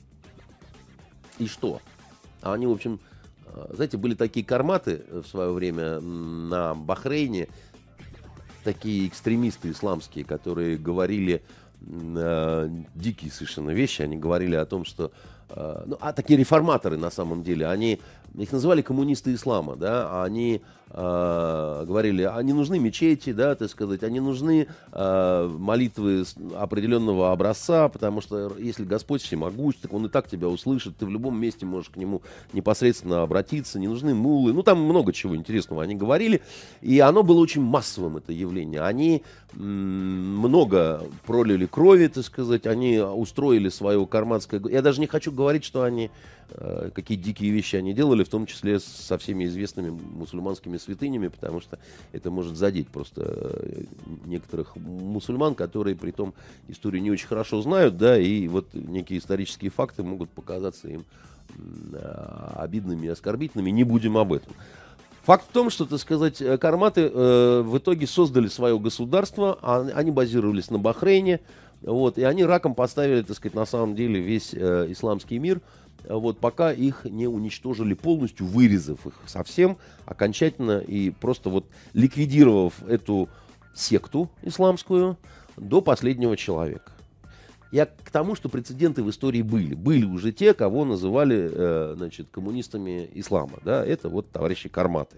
и что? Они, в общем, знаете, были такие карматы в свое время на Бахрейне, такие экстремисты исламские, которые говорили э, дикие совершенно вещи. Они говорили о том, что... Э, ну, а такие реформаторы, на самом деле, они их называли коммунисты ислама, да, они э, говорили, а не нужны мечети, да, так сказать, а не нужны э, молитвы определенного образца, потому что если Господь всемогущ, так Он и так тебя услышит, ты в любом месте можешь к Нему непосредственно обратиться, не нужны мулы, ну там много чего интересного они говорили, и оно было очень массовым, это явление. Они м- много пролили крови, так сказать, они устроили свое карманское... Я даже не хочу говорить, что они э, какие дикие вещи они делали, в том числе со всеми известными мусульманскими святынями, потому что это может задеть просто некоторых мусульман, которые при том историю не очень хорошо знают, да, и вот некие исторические факты могут показаться им обидными и оскорбительными. Не будем об этом. Факт в том, что, так сказать, карматы э, в итоге создали свое государство, а, они базировались на Бахрейне, вот, и они раком поставили, так сказать, на самом деле весь э, исламский мир, вот, пока их не уничтожили полностью, вырезав их совсем, окончательно и просто вот ликвидировав эту секту исламскую до последнего человека. Я к тому, что прецеденты в истории были. Были уже те, кого называли э, значит, коммунистами ислама. Да? Это вот товарищи карматы.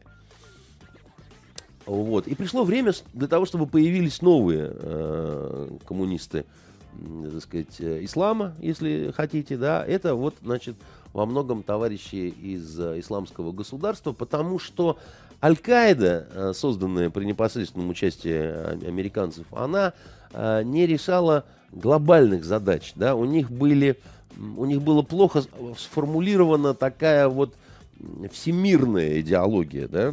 Вот. И пришло время для того, чтобы появились новые э, коммунисты, э, так сказать, э, ислама, если хотите. Да? Это вот, значит, во многом товарищи из э, исламского государства, потому что Аль-Каида, э, созданная при непосредственном участии американцев, она э, не решала глобальных задач, да, у них были, у них было плохо сформулирована такая вот всемирная идеология, да,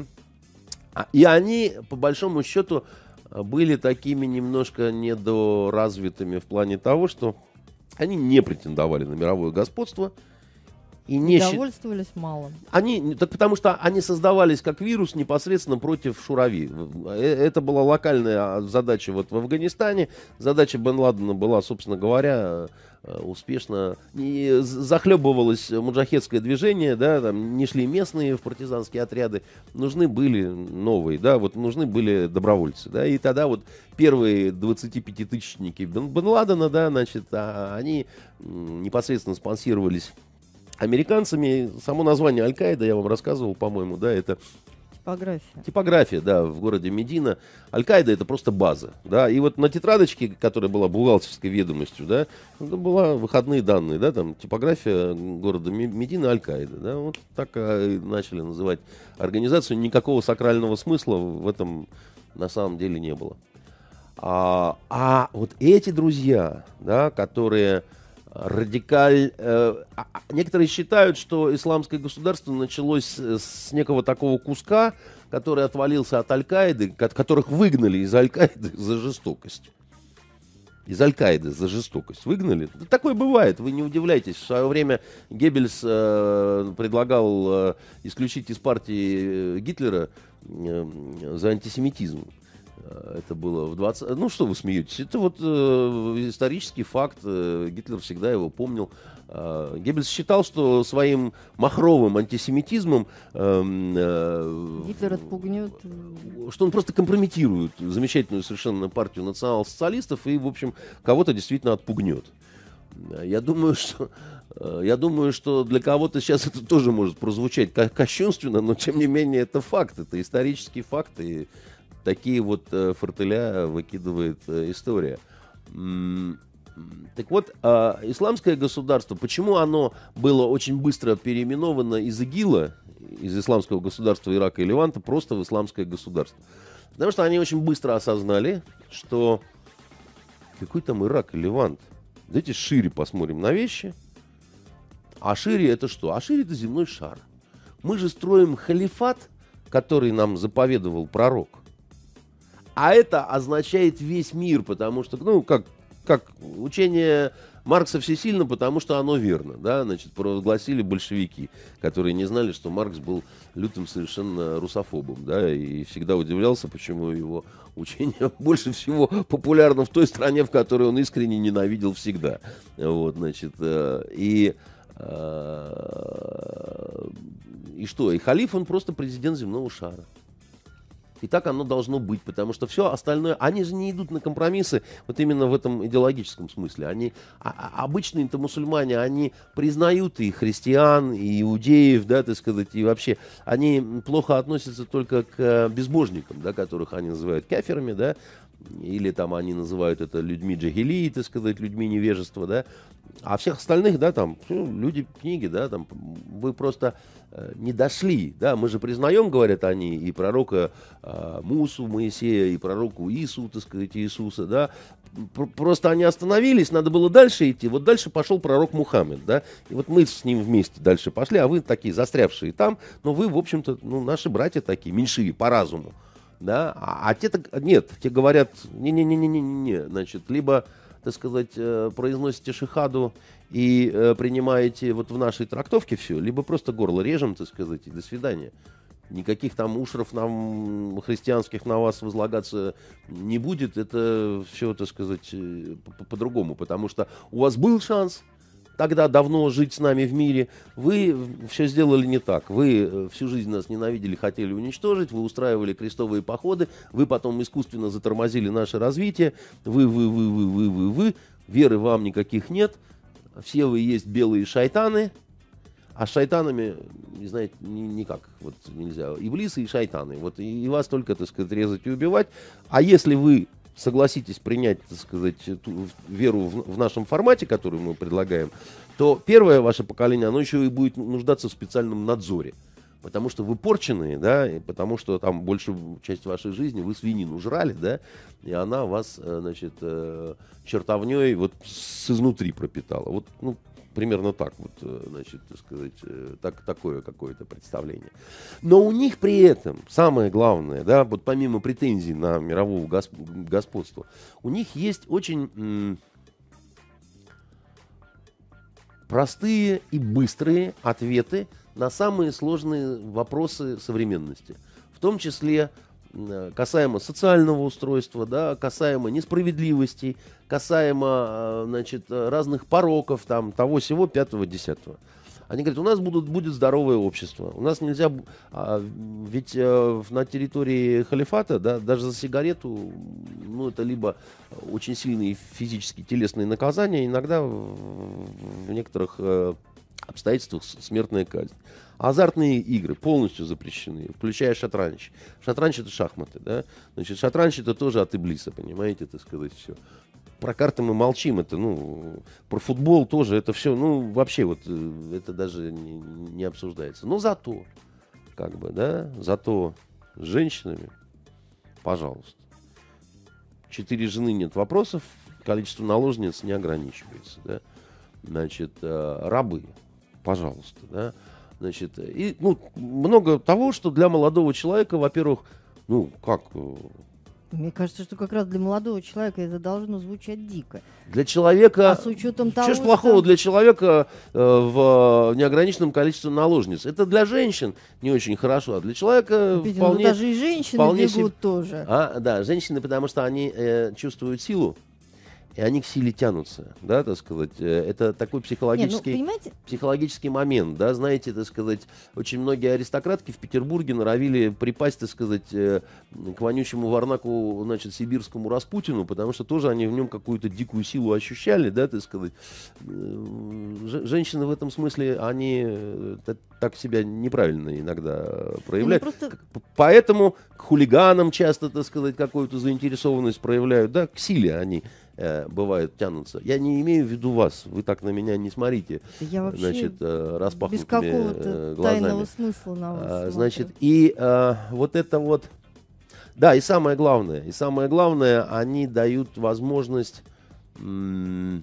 и они, по большому счету, были такими немножко недоразвитыми в плане того, что они не претендовали на мировое господство, и не довольствовались щ... малым. Они, так потому что они создавались как вирус непосредственно против шурави. Это была локальная задача вот в Афганистане. Задача Бен Ладена была, собственно говоря, успешно. И захлебывалось муджахедское движение, да, там не шли местные в партизанские отряды. Нужны были новые, да, вот нужны были добровольцы. Да, и тогда вот первые двадцатипятитысячники Бен, Бен Ладена, да, значит, они непосредственно спонсировались американцами. Само название Аль-Каида, я вам рассказывал, по-моему, да, это типография. Типография, да, в городе Медина. Аль-Каида — это просто база, да, и вот на тетрадочке, которая была бухгалтерской ведомостью, да, это была выходные данные, да, там типография города Медина, Аль-Каида, да, вот так а, начали называть организацию. Никакого сакрального смысла в этом на самом деле не было. А, а вот эти друзья, да, которые радикаль... Э, некоторые считают, что исламское государство началось с, с некого такого куска, который отвалился от Аль-Каиды, которых выгнали из Аль-Каиды за жестокость. Из Аль-Каиды за жестокость выгнали. Да, такое бывает, вы не удивляйтесь. В свое время Геббельс э, предлагал э, исключить из партии Гитлера э, за антисемитизм. Это было в двадцатом... Ну, что вы смеетесь? Это вот э, исторический факт. Э, Гитлер всегда его помнил. Э, Геббельс считал, что своим махровым антисемитизмом э, э, Гитлер отпугнет. Что он просто компрометирует замечательную совершенно партию национал-социалистов и, в общем, кого-то действительно отпугнет. Я думаю, что... Я думаю, что для кого-то сейчас это тоже может прозвучать кощунственно, но, тем не менее, это факт. Это исторический факт. И такие вот э, фортеля выкидывает э, история. М-м- так вот, э, исламское государство, почему оно было очень быстро переименовано из ИГИЛа, из исламского государства Ирака и Леванта, просто в исламское государство? Потому что они очень быстро осознали, что какой там Ирак и Левант? Давайте шире посмотрим на вещи. А шире это что? А шире это земной шар. Мы же строим халифат, который нам заповедовал пророк. А это означает весь мир, потому что, ну, как, как учение Маркса всесильно, потому что оно верно, да, значит, провозгласили большевики, которые не знали, что Маркс был лютым совершенно русофобом, да, и всегда удивлялся, почему его учение больше всего популярно в той стране, в которой он искренне ненавидел всегда, вот, значит, и... И что? И халиф, он просто президент земного шара. и так оно должно быть, потому что все остальное, они же не идут на компромиссы вот именно в этом идеологическом смысле. Они, а, а, обычные-то мусульмане, они признают и христиан, и иудеев, да, так сказать, и вообще, они плохо относятся только к безбожникам, да, которых они называют кафирами, да, или там они называют это людьми джахилии, так сказать, людьми невежества, да, а всех остальных, да, там, ну, люди книги, да, там, вы просто э, не дошли, да, мы же признаем, говорят они, и пророка э, Мусу, Моисея, и пророку Ису, так сказать, Иисуса, да, П- просто они остановились, надо было дальше идти, вот дальше пошел пророк Мухаммед, да, и вот мы с ним вместе дальше пошли, а вы такие застрявшие там, но вы, в общем-то, ну, наши братья такие, меньшие по разуму. Да? А, а те так нет, те говорят, не-не-не-не-не, значит, либо, так сказать, э, произносите шихаду и э, принимаете вот в нашей трактовке все, либо просто горло режем, так сказать, и до свидания. Никаких там ушров нам христианских на вас возлагаться не будет, это все, так сказать, по-другому, потому что у вас был шанс тогда давно жить с нами в мире, вы все сделали не так. Вы всю жизнь нас ненавидели, хотели уничтожить, вы устраивали крестовые походы, вы потом искусственно затормозили наше развитие, вы, вы, вы, вы, вы, вы, вы, веры вам никаких нет, все вы есть белые шайтаны, а с шайтанами, не знаете, ни, никак, вот нельзя, иблисы и шайтаны, вот и, и вас только, так сказать, резать и убивать, а если вы согласитесь принять, так сказать, ту веру в, в нашем формате, который мы предлагаем, то первое ваше поколение, оно еще и будет нуждаться в специальном надзоре. Потому что вы порченые, да, и потому что там большую часть вашей жизни вы свинину жрали, да, и она вас, значит, чертовней вот с изнутри пропитала. Вот, ну, примерно так вот, значит, так сказать, так, такое какое-то представление. Но у них при этом, самое главное, да, вот помимо претензий на мировое госп... господство, у них есть очень м- простые и быстрые ответы на самые сложные вопросы современности. В том числе касаемо социального устройства, да, касаемо несправедливостей, касаемо, значит, разных пороков, там, того сего, пятого, десятого. Они говорят, у нас будут, будет здоровое общество. У нас нельзя... А, ведь а, на территории халифата, да, даже за сигарету, ну, это либо очень сильные физические, телесные наказания, иногда в, в некоторых а, обстоятельствах смертная казнь. Азартные игры полностью запрещены, включая шатранч. Шатранч — это шахматы, да? Значит, шатранч — это тоже от иблиса, понимаете, так сказать, все. Про карты мы молчим, это, ну, про футбол тоже, это все, ну, вообще вот, это даже не, не обсуждается. Но зато, как бы, да, зато с женщинами, пожалуйста. Четыре жены — нет вопросов, количество наложниц не ограничивается, да? Значит, рабы, пожалуйста, да? Значит, и, ну, много того, что для молодого человека, во-первых, ну, как... Мне кажется, что как раз для молодого человека это должно звучать дико. Для человека... А с учетом того, что ж плохого что... для человека э, в неограниченном количестве наложниц? Это для женщин не очень хорошо, а для человека Видите, вполне... ну, даже и женщины вполне бегут себе... тоже. А, да, женщины, потому что они э, чувствуют силу, и они к силе тянутся, да, так сказать. Это такой психологический, Не, ну, психологический момент, да, знаете, так сказать, очень многие аристократки в Петербурге норовили припасть, так сказать, к вонючему варнаку, значит, сибирскому Распутину, потому что тоже они в нем какую-то дикую силу ощущали, да, так сказать. Женщины в этом смысле, они так себя неправильно иногда проявляют. Просто... Поэтому к хулиганам часто, так сказать, какую-то заинтересованность проявляют, да, к силе они э, бывают тянутся. Я не имею в виду вас, вы так на меня не смотрите. Я вообще значит, э, распахнутыми без какого-то глазами. Тайного смысла на вас. А, значит, и э, вот это вот, да, и самое главное, и самое главное, они дают возможность м-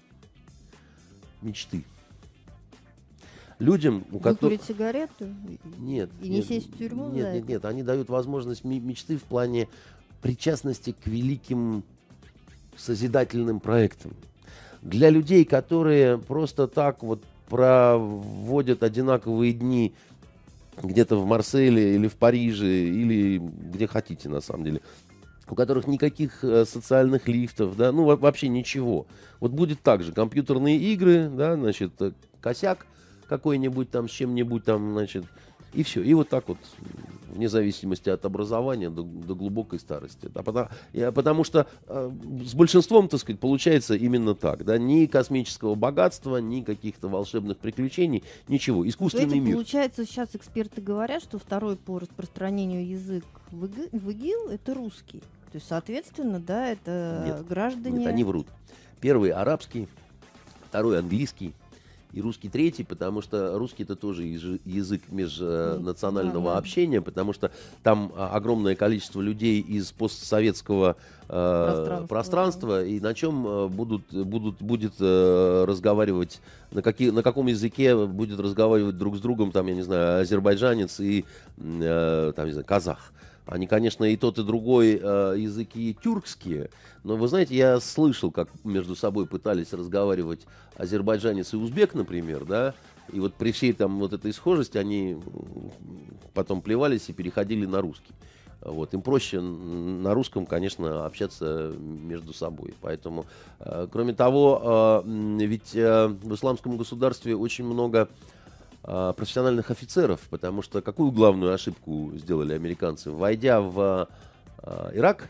мечты. Людям, у которых... Выкурить сигарету? Нет. И нет, не сесть в тюрьму? Нет, за нет, это? нет. Они дают возможность мечты в плане причастности к великим созидательным проектам. Для людей, которые просто так вот проводят одинаковые дни где-то в Марселе или в Париже, или где хотите, на самом деле, у которых никаких э, социальных лифтов, да, ну, вообще ничего. Вот будет так же, компьютерные игры, да, значит, косяк какой-нибудь там с чем-нибудь там, значит, И все. И вот так вот, вне зависимости от образования до, до глубокой старости. Да, потому, я, потому что э, с большинством, так сказать, получается именно так. Да, ни космического богатства, ни каких-то волшебных приключений, ничего. Искусственный Знаете, мир. получается, сейчас эксперты говорят, что второй по распространению язык в ИГИЛ, в ИГИЛ это русский. То есть, соответственно, да, это Нет, граждане... Нет, они врут. Первый арабский, второй английский. И русский третий, потому что русский это тоже язык межнационального да, да. общения, потому что там огромное количество людей из постсоветского э, пространства, пространства и на чем будут, будут, будет э, разговаривать, на, какие, на каком языке будет разговаривать друг с другом, там, я не знаю, азербайджанец и э, там, не знаю, казах. Они, конечно, и тот, и другой э, языки тюркские, но, вы знаете, я слышал, как между собой пытались разговаривать азербайджанец и узбек, например, да, и вот при всей там вот этой схожести они потом плевались и переходили на русский. Вот. Им проще на русском, конечно, общаться между собой. Поэтому, э, кроме того, э, ведь э, в исламском государстве очень много профессиональных офицеров, потому что какую главную ошибку сделали американцы? Войдя в э, Ирак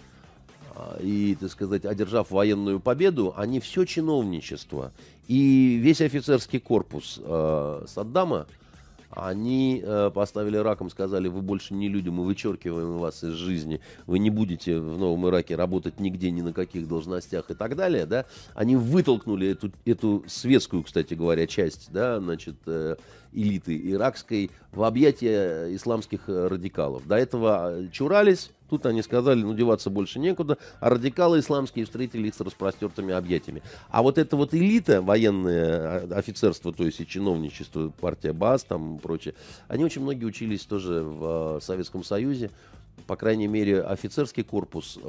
э, и, так сказать, одержав военную победу, они все чиновничество и весь офицерский корпус э, Саддама, они э, поставили раком, сказали: вы больше не люди, мы вычеркиваем вас из жизни, вы не будете в Новом Ираке работать нигде, ни на каких должностях и так далее, да. Они вытолкнули эту, эту светскую, кстати говоря, часть, да, значит, э, элиты иракской в объятия исламских радикалов. До этого чурались, тут они сказали: ну, деваться больше некуда, а радикалы исламские встретили их с распростертыми объятиями. А вот эта вот элита, военное офицерство, то есть и чиновничество, партия БААС, там и прочее, они очень многие учились тоже в Советском Союзе. По крайней мере, офицерский корпус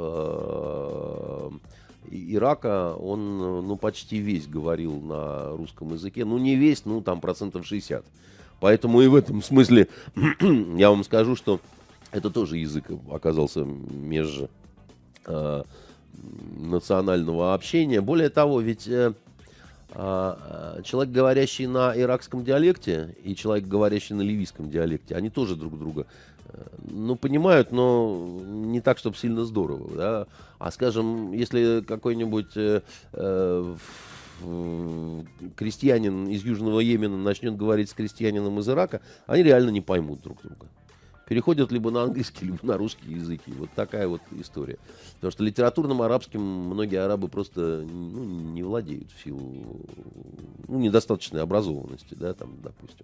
э, Ирака, он, ну, почти весь говорил на русском языке. Ну, не весь, ну, там процентов шестьдесят. Поэтому и в этом смысле я вам скажу, что это тоже язык оказался меж э, национального общения. Более того, ведь э, э, человек, говорящий на иракском диалекте, и человек, говорящий на ливийском диалекте, они тоже друг друга, э, ну, понимают, но не так, чтобы сильно здорово, да? А, скажем, если какой-нибудь э, э, крестьянин из Южного Йемена начнет говорить с крестьянином из Ирака, они реально не поймут друг друга. Переходят либо на английский, либо на русские языки. Вот такая вот история. Потому что литературным арабским многие арабы просто, ну, не владеют в силу, ну, недостаточной образованности, да, там, допустим.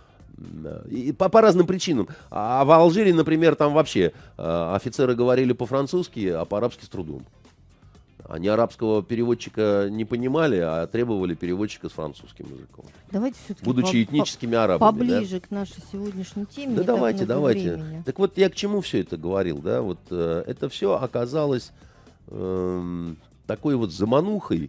И по, по разным причинам. А в Алжире, например, там вообще офицеры говорили по-французски, а по-арабски с трудом. Они арабского переводчика не понимали, а требовали переводчика с французским языком. Давайте все-таки будучи по- этническими арабами. поближе, да? к нашей сегодняшней теме. Да, не так давайте, много давайте. времени. Так вот, я к чему все это говорил, да? Вот э, это все оказалось э, такой вот заманухой,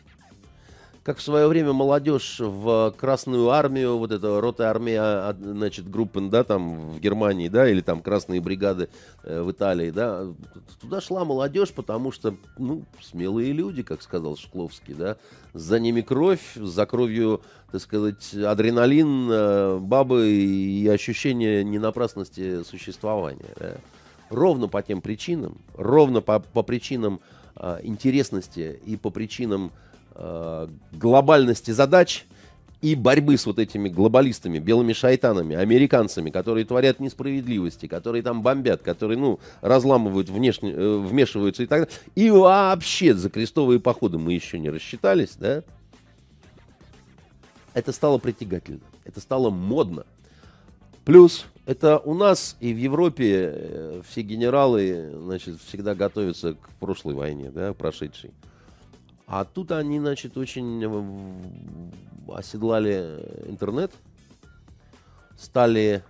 как в свое время молодежь в Красную армию, вот эта рота армия, значит, группы, да, там в Германии, да, или там красные бригады э, в Италии, да, туда шла молодежь, потому что, ну, смелые люди, как сказал Шкловский, да, за ними кровь, за кровью, так сказать, адреналин, э, бабы и ощущение ненапрасности существования, да. Ровно по тем причинам, ровно по, по причинам э, интересности и по причинам глобальности задач и борьбы с вот этими глобалистами, белыми шайтанами, американцами, которые творят несправедливости, которые там бомбят, которые, ну, разламывают, внешне, вмешиваются и так далее. И вообще за крестовые походы мы еще не рассчитались, да? Это стало притягательно, это стало модно. Плюс это у нас и в Европе все генералы, значит, всегда готовятся к прошлой войне, да, прошедшей. А тут они, значит, очень оседлали интернет, стали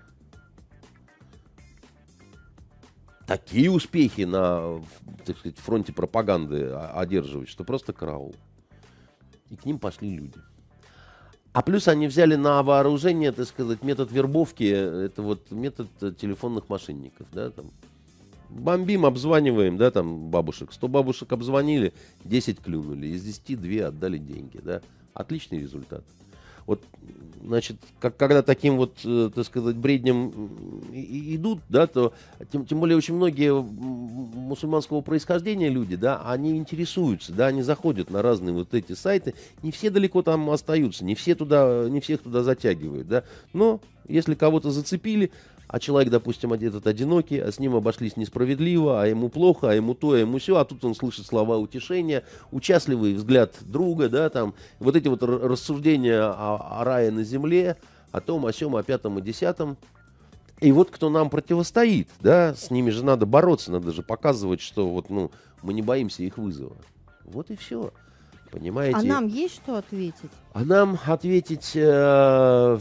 такие успехи на, так сказать, фронте пропаганды одерживать, что просто караул. И к ним пошли люди. А плюс они взяли на вооружение, так сказать, метод вербовки, это вот метод телефонных мошенников, да, там. Бомбим, обзваниваем, да, там, бабушек. сто бабушек обзвонили, десять клюнули. Из десяти две отдали деньги, да. Отличный результат. Вот, значит, как, когда таким вот, э, так сказать, бреднем и, и идут, да, то тем, тем более очень многие мусульманского происхождения люди, да, они интересуются, да, они заходят на разные вот эти сайты, не все далеко там остаются, не все туда, не всех туда затягивают, да, но если кого-то зацепили, а человек, допустим, этот одинокий, а с ним обошлись несправедливо, а ему плохо, а ему то, а ему все, а тут он слышит слова утешения, участливый взгляд друга, да, там, вот эти вот рассуждения о, о рае на земле, о том, о сём, о пятом и десятом. И вот кто нам противостоит, да, с ними же надо бороться, надо же показывать, что вот, ну, мы не боимся их вызова. Вот и все, понимаете? А нам есть что ответить? А нам ответить... Э-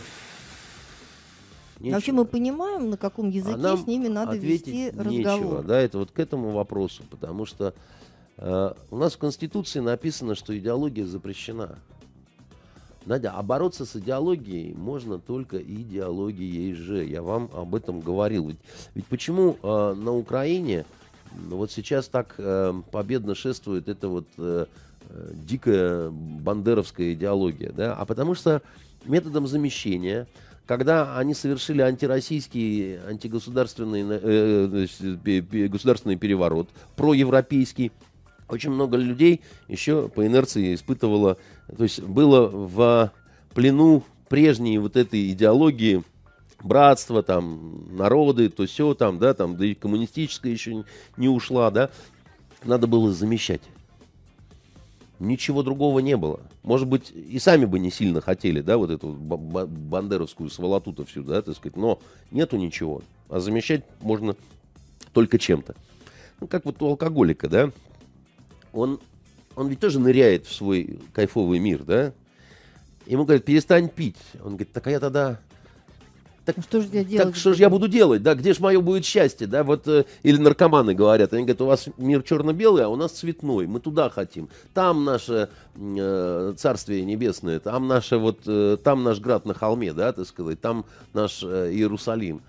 Нечего. Вообще мы понимаем, на каком языке а с ними надо вести разговор. Нечего, да, это вот к этому вопросу, потому что э, у нас в Конституции написано, что идеология запрещена. Надя, а бороться с идеологией можно только идеологией же. Я вам об этом говорил. Ведь, ведь почему э, на Украине вот сейчас так э, победно шествует эта вот э, э, дикая бандеровская идеология, да? А потому что методом замещения, когда они совершили антироссийский, антигосударственный э, э, государственный переворот, проевропейский, очень много людей еще по инерции испытывало, то есть было в плену прежней вот этой идеологии братства, там, народы, то все там, да, там, да и коммунистическая еще не ушла, да, надо было замещать. Ничего другого не было. Может быть, и сами бы не сильно хотели, да, вот эту бандеровскую сволоту-то всю, да, так сказать, но нету ничего. А замещать можно только чем-то. Ну, как вот у алкоголика, да, он, он ведь тоже ныряет в свой кайфовый мир, да. Ему говорят, перестань пить. Он говорит, так а я тогда... Так, ну, что же я делать? Так что же я буду делать, да, где же мое будет счастье, да, вот, э, или наркоманы говорят, они говорят, у вас мир черно-белый, а у нас цветной, мы туда хотим, там наше э, царствие небесное, там наше вот, э, там наш град на холме, да, так сказать, там наш э, Иерусалим.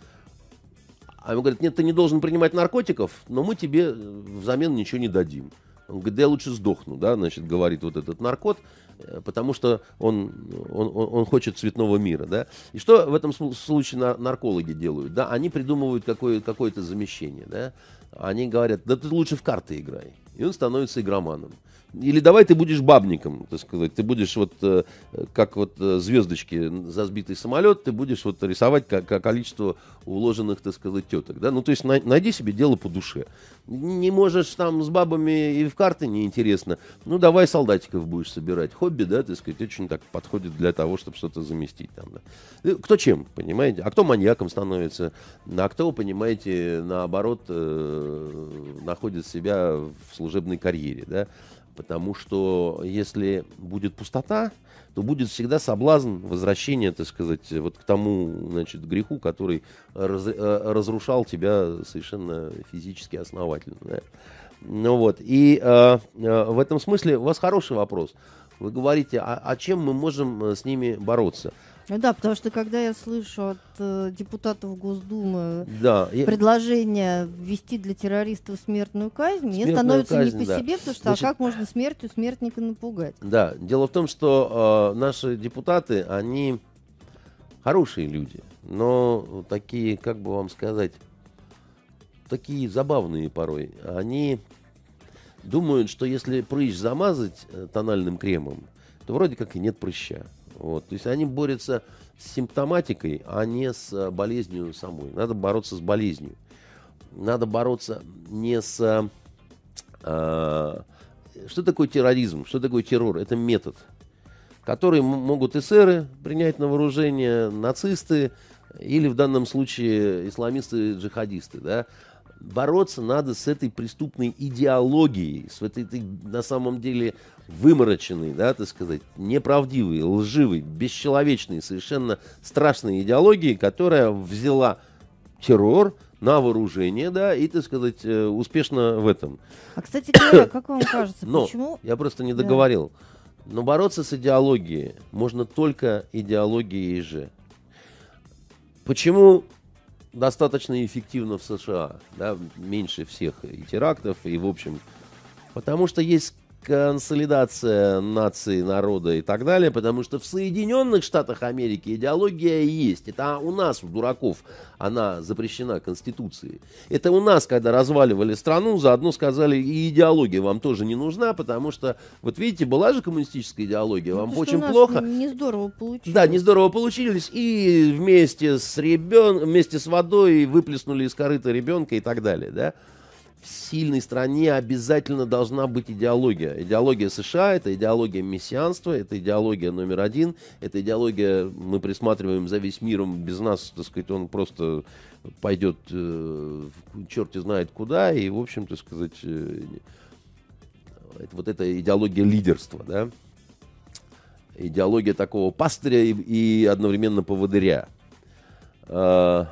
А ему говорят, нет, ты не должен принимать наркотиков, но мы тебе взамен ничего не дадим. Он говорит, да я лучше сдохну, да, значит, говорит вот этот наркот, потому что он, он, он хочет цветного мира, да. И что в этом случае наркологи делают, да? Они придумывают какое, какое-то замещение, да. Они говорят, да ты лучше в карты играй. И он становится игроманом. Или давай ты будешь бабником, так сказать, ты будешь вот э, как вот э, звездочки за сбитый самолет, ты будешь вот рисовать как, как количество уложенных, так сказать, теток, да, ну то есть на, найди себе дело по душе. Не можешь там с бабами и в карты неинтересно, ну давай солдатиков будешь собирать. Хобби, да, так сказать, очень так подходит для того, чтобы что-то заместить там, да. Кто чем, понимаете, а кто маньяком становится, а кто, понимаете, наоборот э, находит себя в служебной карьере, да. Потому что если будет пустота, то будет всегда соблазн возвращения, так сказать, вот к тому, значит, греху, который раз, разрушал тебя совершенно физически основательно. Да? Ну вот, и э, э, в этом смысле у вас хороший вопрос. Вы говорите, а, а чем мы можем с ними бороться? Ну да, потому что когда я слышу от э, депутатов Госдумы да, предложение ввести для террористов смертную казнь, смертную мне становится казнь, не по да. себе, потому что Значит, а как можно смертью смертника напугать? Да, дело в том, что э, наши депутаты, они хорошие люди, но такие, как бы вам сказать, такие забавные порой. Они думают, что если прыщ замазать тональным кремом, то вроде как и нет прыща. Вот. То есть они борются с симптоматикой, а не с болезнью самой. Надо бороться с болезнью. Надо бороться не с... А, что такое терроризм? Что такое террор? Это метод, который м- могут эсеры принять на вооружение, нацисты или в данном случае исламисты-джихадисты. Да? Бороться надо с этой преступной идеологией, с этой, этой на самом деле вымороченной, да, так сказать, неправдивой, лживой, бесчеловечной, совершенно страшной идеологией, которая взяла террор на вооружение, да, и, так сказать, успешно в этом. А, кстати говоря, как вам кажется, Но, почему... Я просто не договорил. Да. Но бороться с идеологией можно только идеологией же. Почему... достаточно эффективно в США, да, меньше всех и терактов, и в общем, потому что есть консолидация нации, народа и так далее, потому что в Соединенных Штатах Америки идеология есть. Это у нас, у дураков, она запрещена Конституцией. Это у нас, когда разваливали страну, заодно сказали, и идеология вам тоже не нужна, потому что, вот видите, была же коммунистическая идеология, вам Ну, очень что у нас плохо. Не здорово получилось. Да, не здорово получились, и вместе с, ребен... вместе с водой выплеснули из корыта ребенка и так далее, да. В сильной стране обязательно должна быть идеология. Идеология США — это идеология мессианства, это идеология номер один, это идеология, мы присматриваем за весь миром, без нас, так сказать, он просто пойдет э, черти знает куда, и, в общем, так сказать, э, вот это идеология лидерства, да, идеология такого пастыря и, и одновременно поводыря. Э,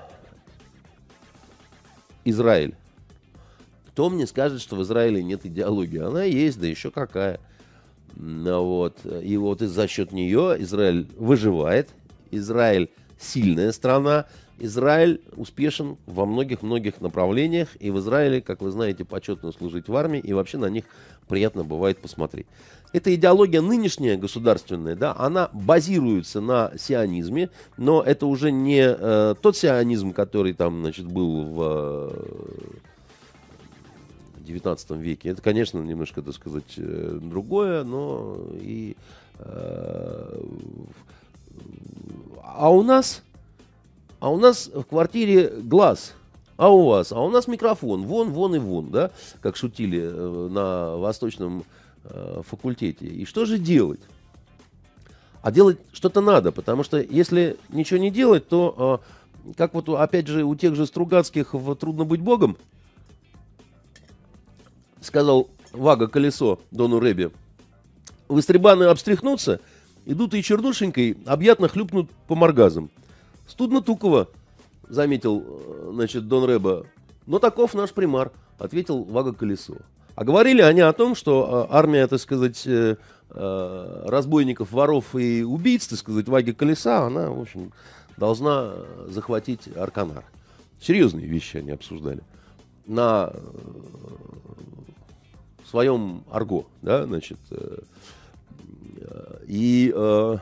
Израиль. Кто мне скажет, что в Израиле нет идеологии? Она есть, да еще какая. Ну, вот. И вот и за счет нее Израиль выживает. Израиль сильная страна. Израиль успешен во многих-многих направлениях. И в Израиле, как вы знаете, почетно служить в армии. И вообще на них приятно бывает посмотреть. Эта идеология нынешняя, государственная, да, она базируется на сионизме. Но это уже не э, тот сионизм, который там, значит, был в... Э, девятнадцатом веке. Это, конечно, немножко, так сказать, другое, но и... Э, а у нас... А у нас в квартире глаз. А у вас? А у нас микрофон. Вон, вон и вон, да? Как шутили э, на Восточном э, факультете. И что же делать? А делать что-то надо, потому что если ничего не делать, то, э, как вот опять же у тех же Стругацких в «Трудно быть Богом», сказал Вага Колесо Дону Рэбби, выстребаны обстряхнутся, идут и чернушенькой объятно хлюпнут по маргазам. Студно туково, заметил, значит, Дон Рэбби, но таков наш примар, ответил Вага Колесо. А говорили они о том, что армия, так сказать, разбойников, воров и убийц, так сказать, Ваги Колеса, она, в общем, должна захватить Арканар. Серьезные вещи они обсуждали. На своем арго, да, значит, э, э, и э,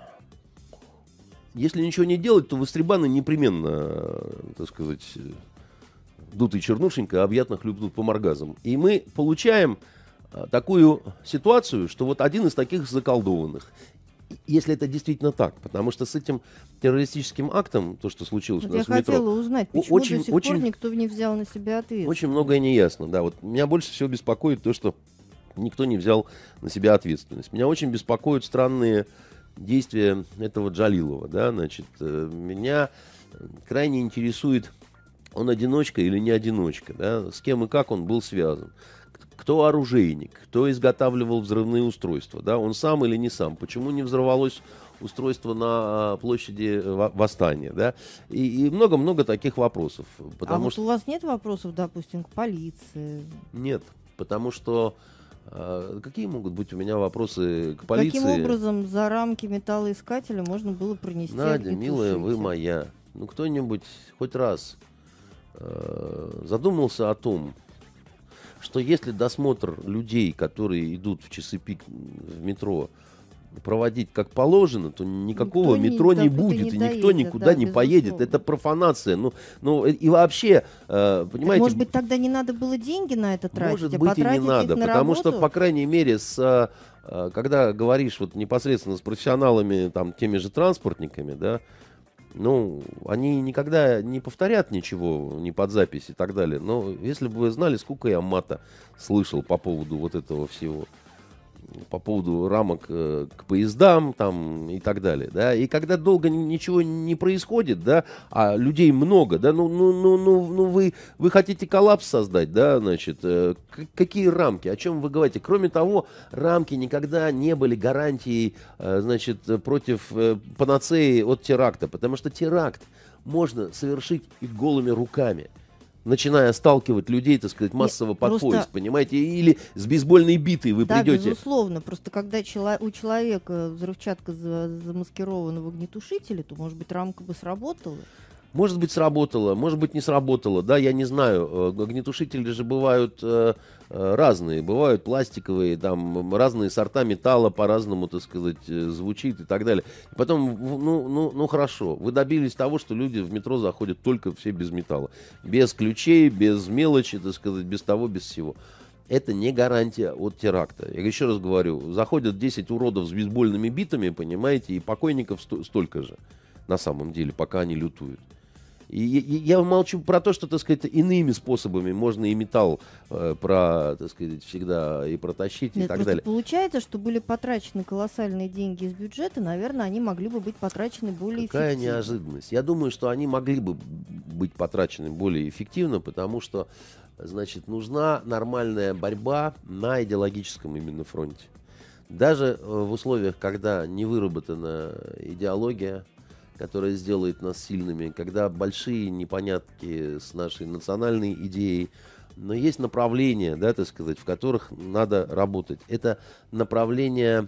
если ничего не делать, то выстребаны непременно, э, так сказать, дутый чернушенька объятно хлюпнут по маргазам. И мы получаем э, такую ситуацию, что вот один из таких заколдованных, если это действительно так, потому что с этим террористическим актом, то, что случилось вот у нас я в метро... хотела узнать, почему очень, до сих очень, пор никто не взял на себя ответственность. Очень многое не ясно, да. Вот меня больше всего беспокоит то, что никто не взял на себя ответственность. Меня очень беспокоят странные действия этого Джалилова, да, значит, меня крайне интересует, он одиночка или не одиночка, да, с кем и как он был связан. Кто оружейник, кто изготавливал взрывные устройства, да, он сам или не сам, почему не взорвалось устройство на площади Восстания, да, и много-много таких вопросов. А вот что... у вас нет вопросов, допустим, к полиции? Нет, потому что э, какие могут быть у меня вопросы к полиции? Каким образом за рамки металлоискателя можно было пронести Надя, милая, вы огнетушитель? моя, ну кто-нибудь хоть раз э, задумался о том, что если досмотр людей, которые идут в часы пик в метро, проводить как положено, то никакого никто метро не, не да, будет, не и доедет, никто никуда да, не безусловно. поедет. Это профанация. Ну, ну и вообще, э, понимаете... Может быть, тогда не надо было деньги на это тратить, Может а быть, и не потратить надо, их на потому работу? что, по крайней мере, с, э, когда говоришь вот непосредственно с профессионалами, там, теми же транспортниками, да, ну, они никогда не повторят ничего, не под запись и так далее. Но если бы вы знали, сколько я мата слышал по поводу вот этого всего, по поводу рамок э, к поездам там и так далее, да, и когда долго ничего не происходит, да, а людей много, да, ну, ну, ну, ну, ну вы, вы хотите коллапс создать, да, значит, э, к- какие рамки, о чем вы говорите? Кроме того, рамки никогда не были гарантией, э, значит, против э, панацеи от теракта, потому что теракт можно совершить и голыми руками, начиная сталкивать людей, так сказать, массово Нет, под просто... поезд, понимаете, или с бейсбольной битой вы Да, придете. безусловно. Просто когда чело- у человека взрывчатка за- замаскирована в огнетушителе, то, может быть, рамка бы сработала. Может быть, сработало, может быть, не сработало, да, я не знаю. Огнетушители же бывают э, разные, бывают пластиковые, там разные сорта металла по-разному, так сказать, звучит и так далее. И потом, ну, ну, ну, хорошо, вы добились того, что люди в метро заходят только все без металла. Без ключей, без мелочи, так сказать, без того, без всего. Это не гарантия от теракта. Я еще раз говорю, заходят десять уродов с бейсбольными битами, понимаете, и покойников сто- столько же, на самом деле, пока они лютуют. И, и я молчу про то, что, так сказать, иными способами можно и металл э, про, так сказать, всегда и протащить. Нет, и так просто далее. Получается, что были потрачены колоссальные деньги из бюджета, наверное, они могли бы быть потрачены более Какая эффективно. неожиданность. Я думаю, что они могли бы быть потрачены более эффективно, потому что, значит, нужна нормальная борьба на идеологическом именно фронте. Даже в условиях, когда не выработана идеология, которая сделает нас сильными, когда большие непонятки с нашей национальной идеей, но есть направления, да, так сказать, в которых надо работать. Это направление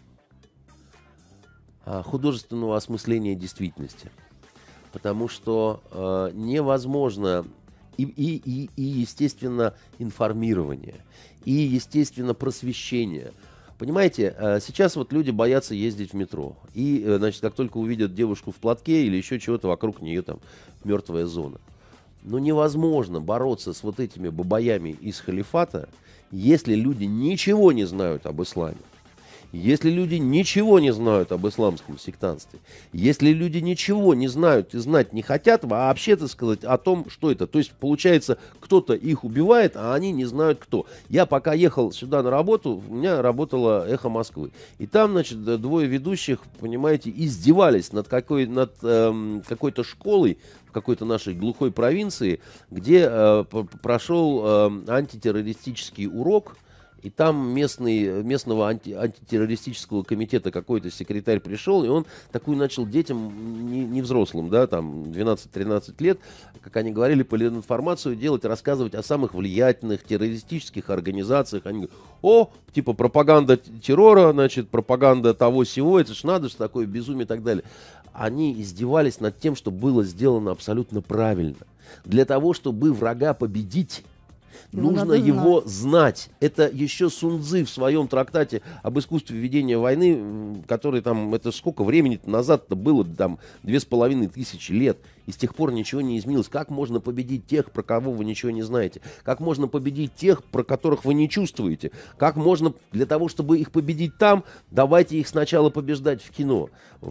а, художественного осмысления действительности. Потому что э, невозможно и, и, и, и, естественно, информирование, и, естественно, просвещение. Понимаете, сейчас вот люди боятся ездить в метро. И, значит, как только увидят девушку в платке или еще чего-то, вокруг нее там мертвая зона. Но невозможно бороться с вот этими бабаями из халифата, если люди ничего не знают об исламе. Если люди ничего не знают об исламском сектантстве, если люди ничего не знают и знать не хотят, вообще, так сказать, о том, что это. То есть, получается, кто-то их убивает, а они не знают, кто. Я пока ехал сюда на работу, у меня работало «Эхо Москвы». И там, значит, двое ведущих, понимаете, издевались над, какой, над эм, какой-то школой в какой-то нашей глухой провинции, где э, прошел э, антитеррористический урок. И там местный, местного анти, антитеррористического комитета какой-то секретарь пришел, и он такую начал детям, не, не взрослым, да, там двенадцать-тринадцать лет, как они говорили, политинформацию делать, рассказывать о самых влиятельных террористических организациях. Они говорят, о, типа пропаганда террора, значит, пропаганда того-сего, это ж надо, что такое безумие и так далее. Они издевались над тем, что было сделано абсолютно правильно. Для того, чтобы врага победить, Его нужно надо его знать. знать. Это еще Сун Цзы в своем трактате об искусстве ведения войны, который там, это сколько времени назад-то было, там, две с половиной тысячи лет. И с тех пор ничего не изменилось. Как можно победить тех, про кого вы ничего не знаете? Как можно победить тех, про которых вы не чувствуете? Как можно, для того, чтобы их победить там, давайте их сначала побеждать в кино,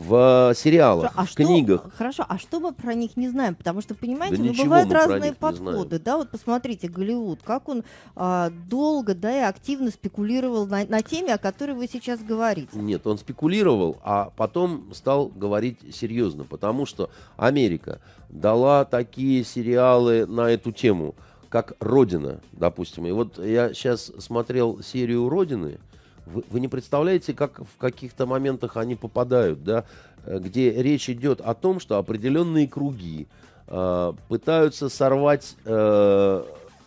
в э, сериалах, А в что, книгах. Хорошо, а что мы про них не знаем? Потому что, понимаете, Да ну, ничего бывают мы про разные них не подходы. знаем. Да, вот посмотрите, Голливуд, как он а, долго, да, и активно спекулировал на, на теме, о которой вы сейчас говорите. Нет, он спекулировал, а потом стал говорить серьезно, потому что Америка дала такие сериалы на эту тему, как «Родина», допустим. И вот я сейчас смотрел серию «Родины», вы, вы не представляете, как в каких-то моментах они попадают, да, где речь идет о том, что определенные круги э, пытаются сорвать э,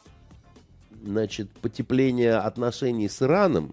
значит, потепление отношений с Ираном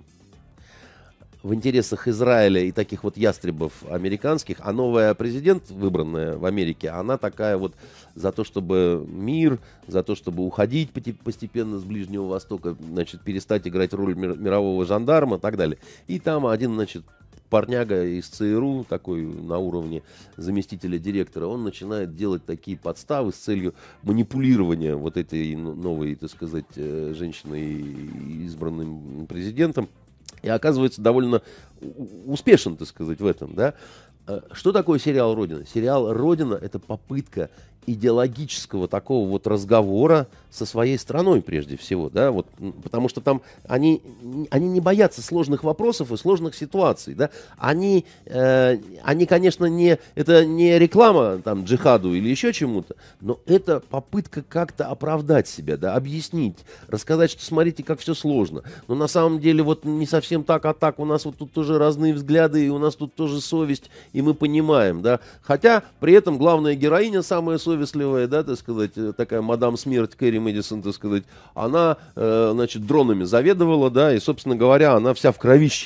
в интересах Израиля и таких вот ястребов американских, а новая президент, выбранная в Америке, она такая вот за то, чтобы мир, за то, чтобы уходить постепенно с Ближнего Востока, значит, перестать играть роль мирового жандарма и так далее. И там один, значит, парняга из ЦРУ, такой на уровне заместителя директора, он начинает делать такие подставы с целью манипулирования вот этой новой, так сказать, женщиной, избранным президентом. И оказывается довольно успешен, так сказать, в этом, да. Что такое сериал «Родина»? Сериал «Родина» — это попытка идеологического такого вот разговора со своей страной прежде всего, да, вот, потому что там они, они не боятся сложных вопросов и сложных ситуаций, да, они, э, они, конечно, не, это не реклама там джихаду или еще чему-то, но это попытка как-то оправдать себя, да, объяснить, рассказать, что смотрите, как все сложно, но на самом деле вот не совсем так, а так, у нас вот тут тоже разные взгляды, и у нас тут тоже совесть, и мы понимаем, да, хотя при этом главная героиня, самая совестливая, да, так сказать, такая мадам смерть Кэрри Мэдисон, так сказать, она, э, значит, дронами заведовала, да, и, собственно говоря, она вся в кровище,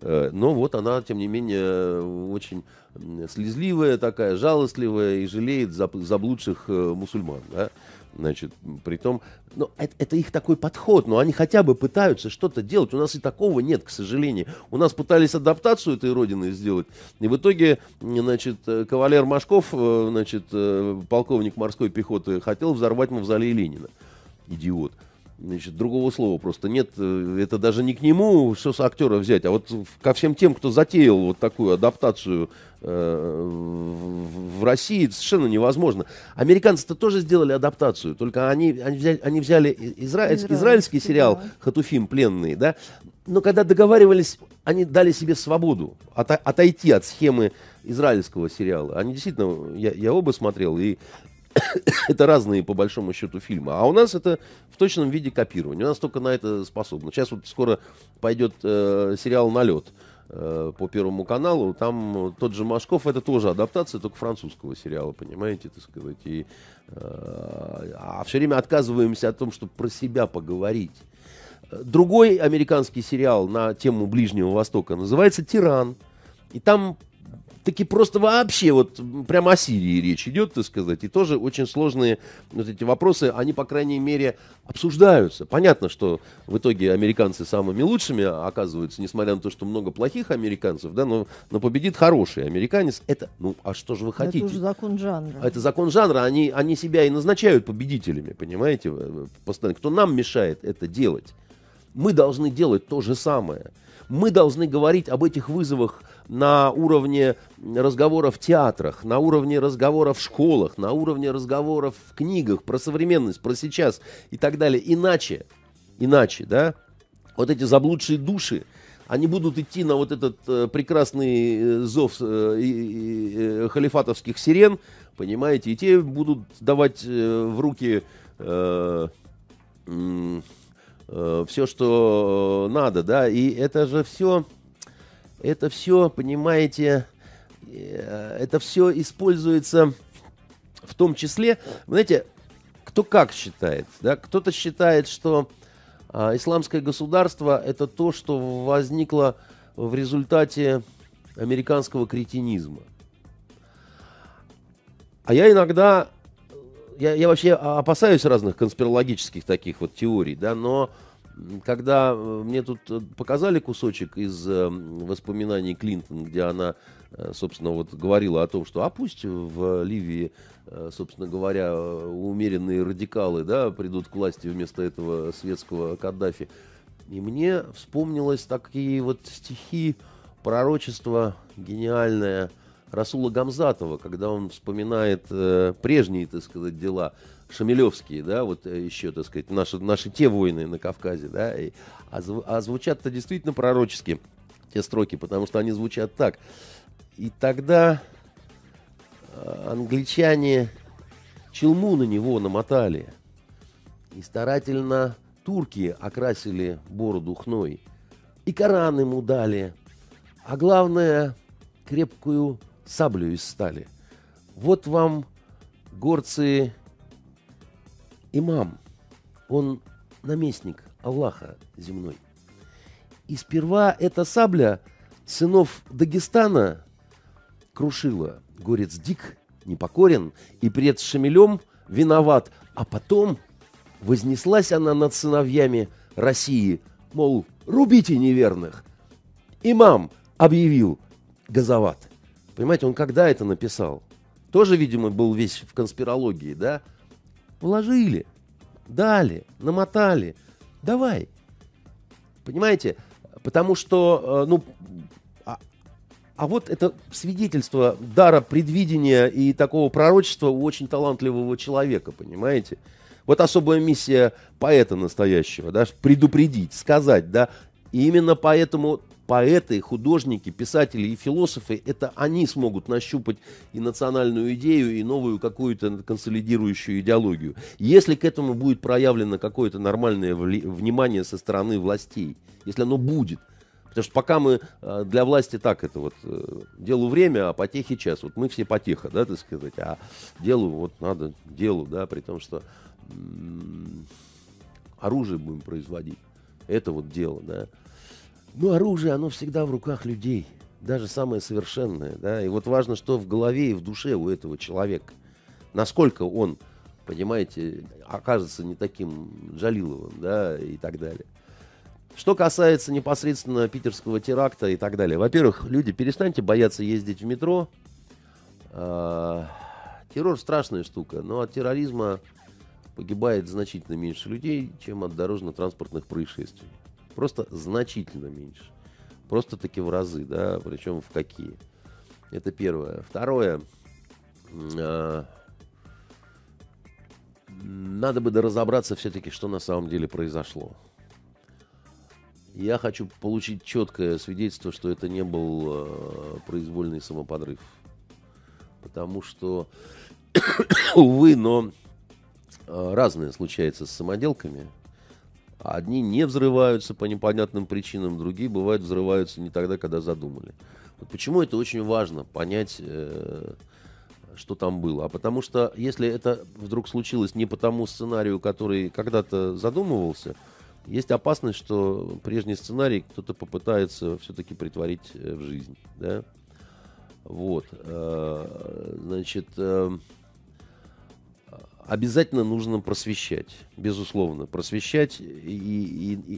Но вот она, тем не менее, очень слезливая такая, жалостливая и жалеет заблудших мусульман, да? Значит, при том, ну, это, это их такой подход, но они хотя бы пытаются что-то делать. У нас и такого нет, к сожалению. У нас пытались адаптацию этой родины сделать, и в итоге, значит, кавалер Машков, значит, полковник морской пехоты, хотел взорвать мавзолей Ленина. Идиот. Значит, другого слова просто нет. Это даже не к нему, что с актера взять, а вот ко всем тем, кто затеял вот такую адаптацию э, в, в России, это совершенно невозможно. Американцы-то тоже сделали адаптацию, только они, они взяли, они взяли изра... израильский, израильский сериал да. «Хатуфим. Пленные», да? Но когда договаривались, они дали себе свободу от, отойти от схемы израильского сериала. Они действительно, я, я оба смотрел, и это разные, по большому счету, фильмы. А у нас это в точном виде копирование. У нас только на это способно. Сейчас вот скоро пойдет э, сериал «Налет» э, по Первому каналу. Там тот же Машков, это тоже адаптация, только французского сериала, понимаете, так сказать. И, э, а все время отказываемся от того, чтобы про себя поговорить. Другой американский сериал на тему Ближнего Востока называется «Тиран». И там таки просто вообще вот прямо о Сирии речь идет, так сказать, и тоже очень сложные вот эти вопросы, они, по крайней мере, обсуждаются. Понятно, что в итоге американцы самыми лучшими оказываются, несмотря на то, что много плохих американцев, да, но, но победит хороший американец. Это, ну, а что же вы хотите? Это уже закон жанра. Это закон жанра, они, они себя и назначают победителями, понимаете, постоянно. Кто нам мешает это делать? Мы должны делать то же самое. Мы должны говорить об этих вызовах на уровне разговоров в театрах, на уровне разговоров в школах, на уровне разговоров в книгах про современность, про сейчас и так далее. Иначе, иначе, да, вот эти заблудшие души, они будут идти на вот этот э, прекрасный зов э, э, халифатовских сирен, понимаете, и те будут давать э, в руки э, э, э, все, что надо, да, и это же все... Это все, понимаете, это все используется в том числе, знаете, кто как считает, да? Кто-то считает, что а, исламское государство это то, что возникло в результате американского кретинизма. А я иногда, я, я вообще опасаюсь разных конспирологических таких вот теорий, да, но когда мне тут показали кусочек из э, воспоминаний Клинтон, где она, э, собственно, вот говорила о том, что а пусть в Ливии, э, собственно говоря, умеренные радикалы, да, придут к власти вместо этого светского Каддафи. И мне вспомнилось такие вот стихи, пророчество гениальное Расула Гамзатова, когда он вспоминает э, прежние, так сказать, дела шамилевские, да, вот еще, так сказать, наши, наши те войны на Кавказе, да, и, а, зв, а звучат-то действительно пророчески те строки, потому что они звучат так. И тогда э, англичане челму на него намотали, и старательно турки окрасили бороду хной, и Коран ему дали, а главное, крепкую саблю из стали. Вот вам, горцы, имам, он наместник Аллаха земной. И сперва эта сабля сынов Дагестана крушила. Горец дик, непокорен, и пред Шамилем виноват. А потом вознеслась она над сыновьями России, мол, рубите неверных. Имам объявил Газават. Понимаете, он когда это написал? Тоже, видимо, был весь в конспирологии, да? Вложили, дали, намотали. Давай. Понимаете? Потому что, ну, а, а вот это свидетельство дара предвидения и такого пророчества у очень талантливого человека, понимаете? Вот особая миссия поэта настоящего, да, предупредить, сказать, да. И именно поэтому поэты, художники, писатели и философы, это они смогут нащупать и национальную идею, и новую какую-то консолидирующую идеологию. Если к этому будет проявлено какое-то нормальное вли- внимание со стороны властей, если оно будет. Потому что пока мы для власти так это вот, делу время, а потехи час. Вот мы все потеха, да, так сказать, а делу вот надо, делу, да, при том, что м- оружие будем производить. Это вот дело, да. Ну, оружие, оно всегда в руках людей, даже самое совершенное, да, и вот важно, что в голове и в душе у этого человека, насколько он, понимаете, окажется не таким Джалиловым, да, и так далее. Что касается непосредственно питерского теракта и так далее. Во-первых, люди, перестаньте бояться ездить в метро. А, террор страшная штука, но от терроризма погибает значительно меньше людей, чем от дорожно-транспортных происшествий. Просто значительно меньше. Просто-таки в разы, да, причем в какие. Это первое. Второе. А, надо бы доразобраться все-таки, что на самом деле произошло. Я хочу получить четкое свидетельство, что это не был э, произвольный самоподрыв. Потому что, увы, но э, разное случается с самоделками. Одни не взрываются по непонятным причинам, другие, бывают, взрываются не тогда, когда задумали. Вот почему это очень важно, понять, э, что там было. А потому что, если это вдруг случилось не по тому сценарию, который когда-то задумывался, есть опасность, что прежний сценарий кто-то попытается все-таки притворить в жизнь, да? Вот, значит, обязательно нужно просвещать, безусловно, просвещать и, и, и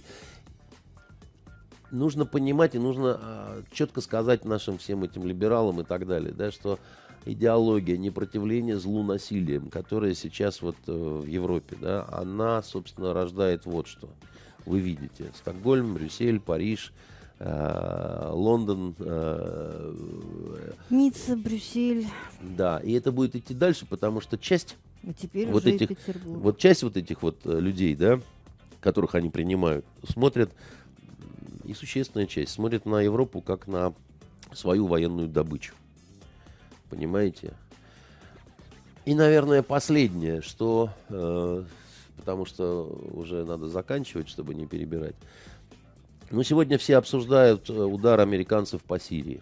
нужно понимать и нужно четко сказать нашим всем этим либералам и так далее, да, что идеология непротивления злу насилием, которая сейчас вот в Европе, да, она, собственно, рождает вот что. Вы видите, Стокгольм, Брюссель, Париж, э, Лондон. Э, Ницца, Брюссель. Да, и это будет идти дальше, потому что часть, а теперь вот, уже этих, и Петербург. вот часть вот этих вот людей, да, которых они принимают, смотрят, и существенная часть, смотрят на Европу как на свою военную добычу. Понимаете? И, наверное, последнее, что... Э, потому что уже надо заканчивать, чтобы не перебирать. Но сегодня все обсуждают удар американцев по Сирии.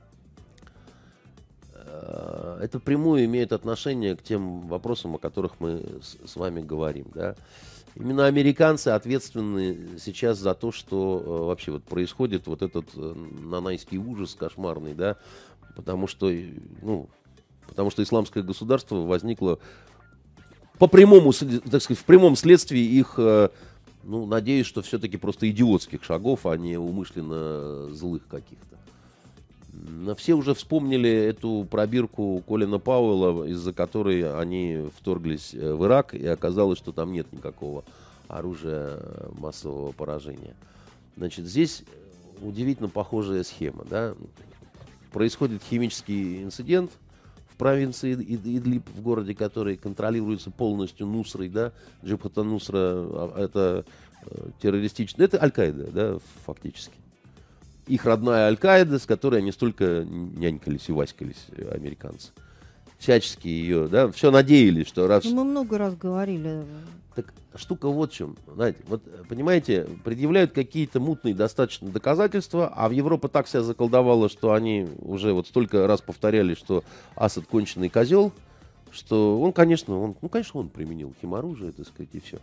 Это прямую имеет отношение к тем вопросам, о которых мы с вами говорим. Да? Именно американцы ответственны сейчас за то, что вообще вот происходит вот этот нанайский ужас кошмарный, да? Потому что, ну, потому что исламское государство возникло по прямому, так сказать, в прямом следствии их, ну, надеюсь, что все-таки просто идиотских шагов, а не умышленно злых каких-то. Но все уже вспомнили эту пробирку Колина Пауэлла, из-за которой они вторглись в Ирак, и оказалось, что там нет никакого оружия массового поражения. Значит, здесь удивительно похожая схема, да? Происходит химический инцидент в провинции Идлиб, в городе, который контролируется полностью Нусрой, да, Джабхат ан-Нусра, это террористичный, это Аль-Каида, да, фактически. Их родная Аль-Каида, с которой они столько нянькались и васькались, американцы. Всячески ее, да, все надеялись, что раз... Ну, мы много раз говорили. Так штука вот в чем, знаете, вот, понимаете, предъявляют какие-то мутные достаточно доказательства, а в Европе так себя заколдовало, что они уже вот столько раз повторяли, что Асад конченый козел, что он, конечно, он, ну, конечно, он применил химоружие, так сказать, и все.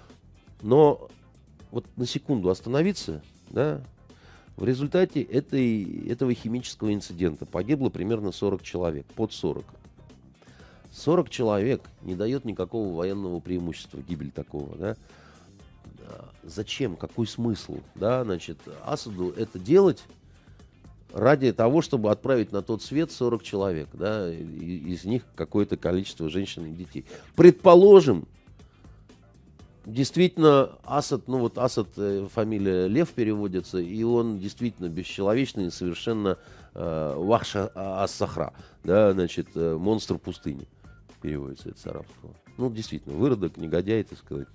Но вот на секунду остановиться, да, в результате этой, этого химического инцидента погибло примерно сорок человек, под сорок. сорок человек не дает никакого военного преимущества, гибель такого, да. Зачем? Какой смысл? Да, значит, Асаду это делать ради того, чтобы отправить на тот свет сорок человек, да, и, из них какое-то количество женщин и детей. Предположим, действительно, Асад, ну вот Асад, э, фамилия Лев переводится, и он действительно бесчеловечный, совершенно э, Вахша ас-Сахра, да, значит, э, монстр пустыни. Переводится это с арабского. Ну, действительно, выродок, негодяй, так сказать.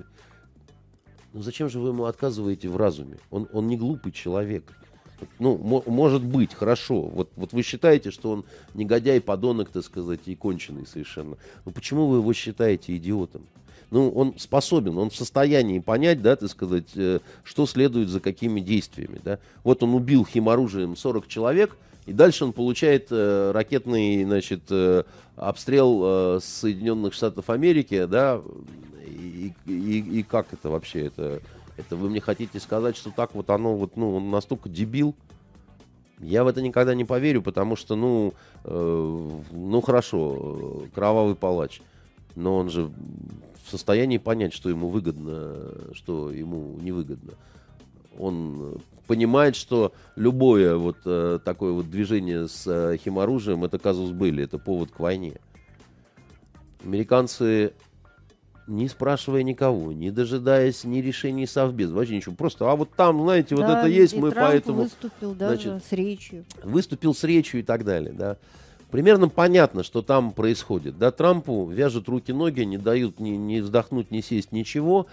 Ну, зачем же вы ему отказываете в разуме? Он, он не глупый человек. Ну, мо- может быть, хорошо. Вот, вот вы считаете, что он негодяй, подонок, так сказать, и конченый совершенно. Но почему вы его считаете идиотом? Ну, он способен, он в состоянии понять, да, так сказать, что следует за какими действиями, да. Вот он убил химоружием сорок человек, и дальше он получает э, ракетный, значит, э, обстрел э, Соединенных Штатов Америки, да, и, и, и как это вообще, это Это вы мне хотите сказать, что так вот оно, вот, ну, он настолько дебил? Я в это никогда не поверю, потому что, ну, э, ну хорошо, э, кровавый палач, но он же в состоянии понять, что ему выгодно, что ему невыгодно. Он понимает, что любое вот э, такое вот движение с э, химоружием — это казус белли, это повод к войне. Американцы, не спрашивая никого, не дожидаясь ни решений Совбеза, вообще ничего, просто, а вот там, знаете, вот Да, это есть, и мы Трамп поэтому... выступил даже значит, с речью. Выступил с речью и так далее, да. Примерно понятно, что там происходит. Да, Трампу вяжут руки-ноги, не дают ни, ни вздохнуть, ни сесть, ничего.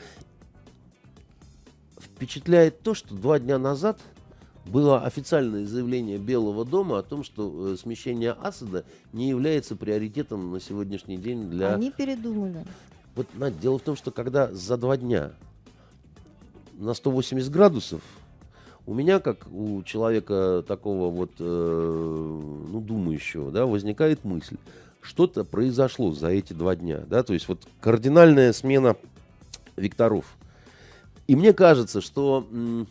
Впечатляет то, что два дня назад было официальное заявление Белого дома о том, что э, смещение Асада не является приоритетом на сегодняшний день для... Они передумали. Вот, Надь, дело в том, что когда за два дня на сто восемьдесят градусов, у меня, как у человека такого вот, э, ну, думающего, да, возникает мысль, что-то произошло за эти два дня, да, то есть вот кардинальная смена векторов. И мне кажется, что м,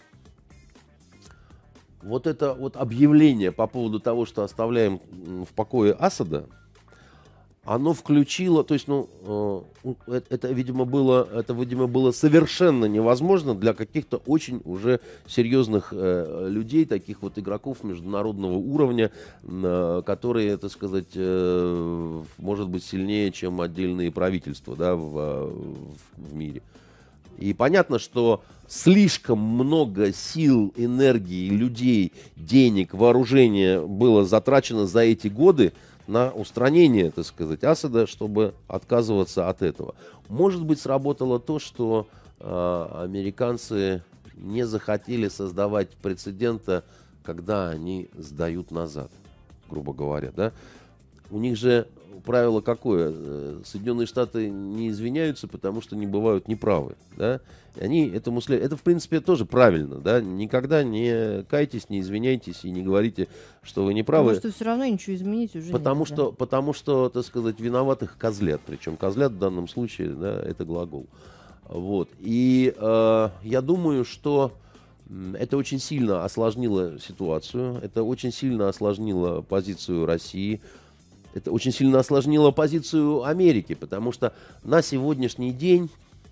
вот это вот объявление по поводу того, что оставляем м, в покое Асада, оно включило, то есть, ну, э, это, это, видимо, было, это, видимо, было совершенно невозможно для каких-то очень уже серьезных э, людей, таких вот игроков международного уровня, э, которые, так сказать, э, может быть, сильнее, чем отдельные правительства, да, в, в, в мире. И понятно, что слишком много сил, энергии, людей, денег, вооружения было затрачено за эти годы на устранение, так сказать, Асада, чтобы отказываться от этого. Может быть, сработало то, что э, американцы не захотели создавать прецедента, когда они сдают назад, грубо говоря, да. У них же правило какое? Соединенные Штаты не извиняются, потому что не бывают неправы, да. И они этому след... Это, в принципе, тоже правильно, да. Никогда не кайтесь, не извиняйтесь и не говорите, что вы неправы. Потому что все равно ничего изменить уже потому нельзя. что, потому что, так сказать, виноватых козлят. Причем козлят в данном случае, да, это глагол. Вот. И э, я думаю, что это очень сильно осложнило ситуацию, это очень сильно осложнило позицию России, это очень сильно осложнило позицию Америки, потому что на сегодняшний день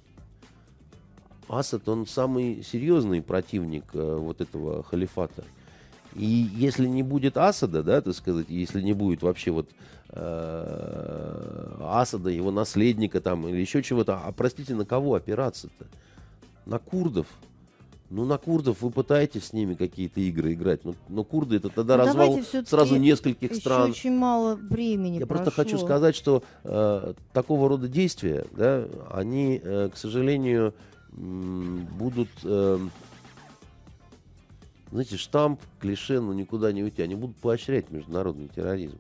Асад, он самый серьезный противник э, вот этого халифата. И если не будет Асада, да, так сказать, если не будет вообще вот э, Асада, его наследника там или еще чего-то, а простите, на кого опираться-то? На курдов. Ну, на курдов вы пытаетесь с ними какие-то игры играть, но, но курды это тогда Ну, развал сразу нескольких еще стран. Очень мало времени Я прошло. просто хочу сказать, что э, такого рода действия, да, они, э, к сожалению, м, будут, э, знаете, штамп, клише, ну никуда не уйти, они будут поощрять международный терроризм.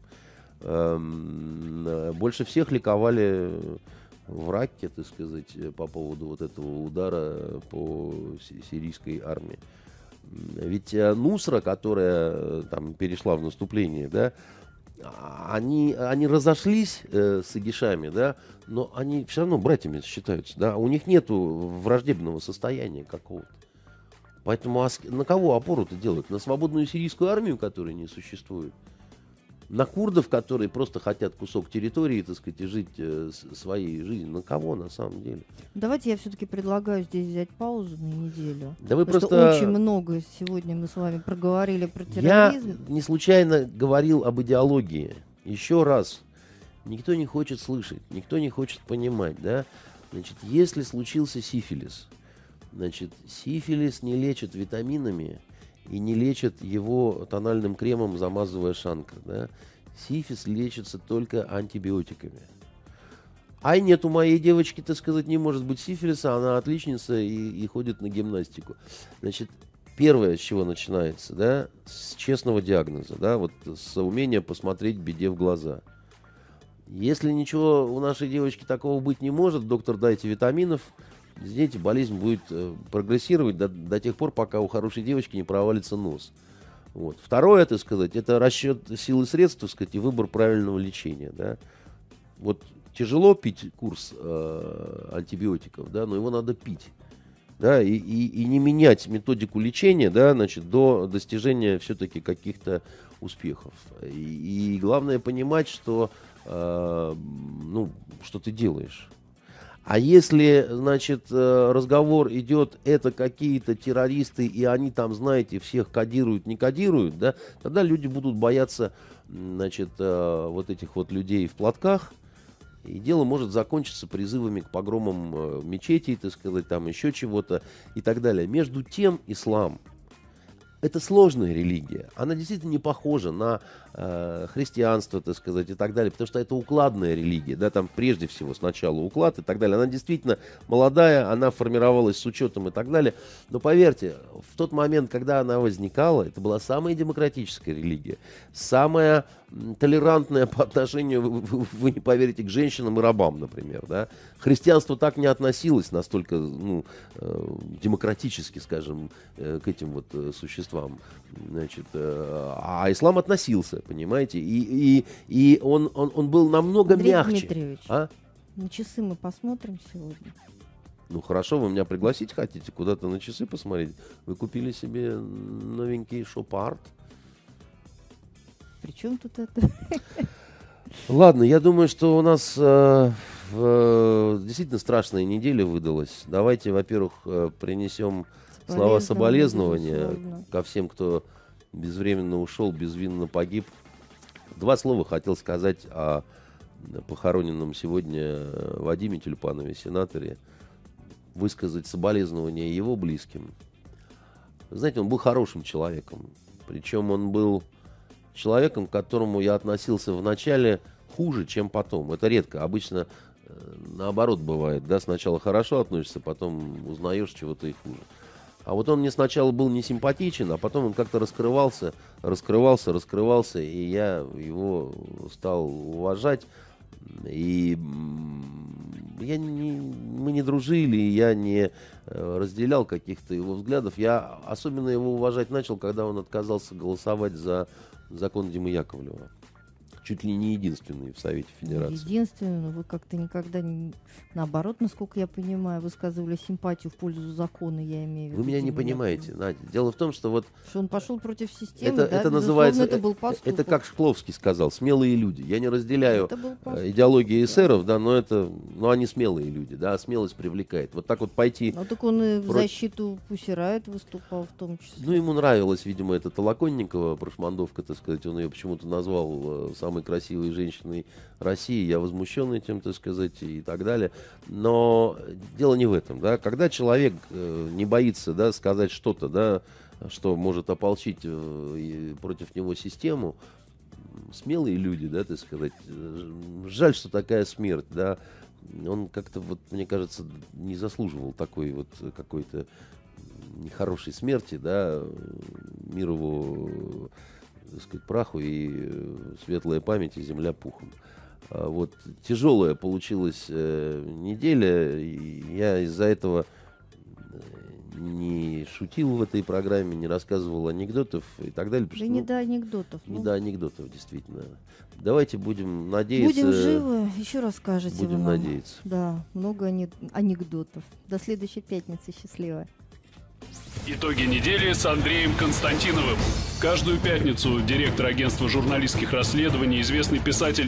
Э, больше всех ликовали в Ракке, так сказать, по поводу вот этого удара по сирийской армии. Ведь Нусра, которая там перешла в наступление, да, они, они разошлись э, с игишами, да, но они все равно братьями считаются, да, у них нету враждебного состояния какого-то. Поэтому а на кого опору-то делать? На свободную сирийскую армию, которая не существует? На курдов, которые просто хотят кусок территории, так сказать, и жить э, своей жизнью. На кого на самом деле? Давайте я все-таки предлагаю здесь взять паузу на неделю. Да вы Потому просто... что очень много сегодня мы с вами проговорили про терроризм. Я не случайно говорил об идеологии. Еще раз. Никто не хочет слышать, никто не хочет понимать, да? Значит, если случился сифилис, значит, сифилис не лечат витаминами, и не лечат его тональным кремом, замазывая шанкр. Да? Сифилис лечится только антибиотиками. Ай, нет, у моей девочки, так сказать, не может быть сифилиса, она отличница и, и ходит на гимнастику. Значит, первое, с чего начинается, да, с честного диагноза, да, вот с умения посмотреть беде в глаза. Если ничего у нашей девочки такого быть не может, доктор, дайте витаминов, извините, болезнь будет э, прогрессировать до, до тех пор, пока у хорошей девочки не провалится нос. Вот. Второе, так сказать, это расчет сил и средств, так сказать, и выбор правильного лечения. Да? Вот тяжело пить курс э, антибиотиков, да, но его надо пить. да, и, и, и не менять методику лечения, да, значит, до достижения все-таки каких-то успехов. И, и главное понимать, что, э, ну, что ты делаешь. А если, значит, разговор идет, это какие-то террористы, и они там, знаете, всех кодируют, не кодируют, да, тогда люди будут бояться, значит, вот этих вот людей в платках, и дело может закончиться призывами к погромам мечетей, так сказать, там еще чего-то и так далее. Между тем, ислам — это сложная религия. Она действительно не похожа на э, христианство, так сказать, и так далее, потому что это укладная религия, да, там прежде всего сначала уклад и так далее. Она действительно молодая, она формировалась с учетом и так далее. Но поверьте, в тот момент, когда она возникала, это была самая демократическая религия, самая толерантная по отношению, вы, вы не поверите, к женщинам и рабам, например, да. Христианство так не относилось настолько, ну, э, демократически, скажем, э, к этим вот э, существам, значит, э, а ислам относился, понимаете, и, и, и он, он, он был намного Андрей мягче. Дмитриевич, А? на часы мы посмотрим сегодня. Ну хорошо, вы меня пригласить хотите куда-то на часы посмотреть? Вы купили себе новенький Шопард? При чем тут это? Ладно, я думаю, что у нас э, э, действительно страшная неделя выдалась. Давайте, во-первых, э, принесем слова соболезнования безусловно. ко всем, кто безвременно ушел, безвинно погиб. Два слова хотел сказать о похороненном сегодня Вадиме Тюльпанове, сенаторе. Высказать соболезнования его близким. Знаете, он был хорошим человеком. Причем он был человеком, к которому я относился вначале хуже, чем потом. Это редко. Обычно э, наоборот бывает. Да? Сначала хорошо относишься, потом узнаешь чего-то и хуже. А вот он мне сначала был не симпатичен, а потом он как-то раскрывался, раскрывался, раскрывался, и я его стал уважать. И я не, мы не дружили, я не разделял каких-то его взглядов. Я особенно его уважать начал, когда он отказался голосовать за закон Димы Яковлева. Чуть ли не единственный в Совете Федерации. Единственный, но вы как-то никогда не... Наоборот, насколько я понимаю, высказывали симпатию в пользу закона, я имею в виду. Вы меня не Димы понимаете, Яковлева. Надя. Дело в том, что вот... Что он пошел против системы, Это, да, это называется... это был поступок. Это как Шкловский сказал, смелые люди. Я не разделяю Это был поступок, идеологии да. эсеров, да, но это... Но они смелые люди, да, а смелость привлекает. Вот так вот пойти... Ну, так он и в Про- защиту Пусси Райт выступал в том числе. Ну, ему нравилась, видимо, эта Толоконникова, прошмандовка, так сказать, он ее почему-то назвал э, самой красивой женщиной России. Я возмущен этим, так сказать, и так далее. Но дело не в этом, да. Когда человек э, не боится, да, сказать что-то, да, что может ополчить э, против него систему, смелые люди, да, так сказать. Жаль, что такая смерть, да. Он как-то, вот, мне кажется, не заслуживал такой вот какой-то нехорошей смерти, да. Мир его, так сказать, праху и светлая память, и земля пухом. А вот тяжелая получилась э, неделя, и я из-за этого не шутил в этой программе, не рассказывал анекдотов и так далее. Да Что, не ну, до анекдотов. не ну. до анекдотов, действительно. Давайте будем надеяться. Будем живы, еще расскажете вы Будем нам. надеяться. Да, много ане- анекдотов. До следующей пятницы. Счастливо. Итоги недели с Андреем Константиновым. Каждую пятницу директор агентства журналистских расследований, известный писатель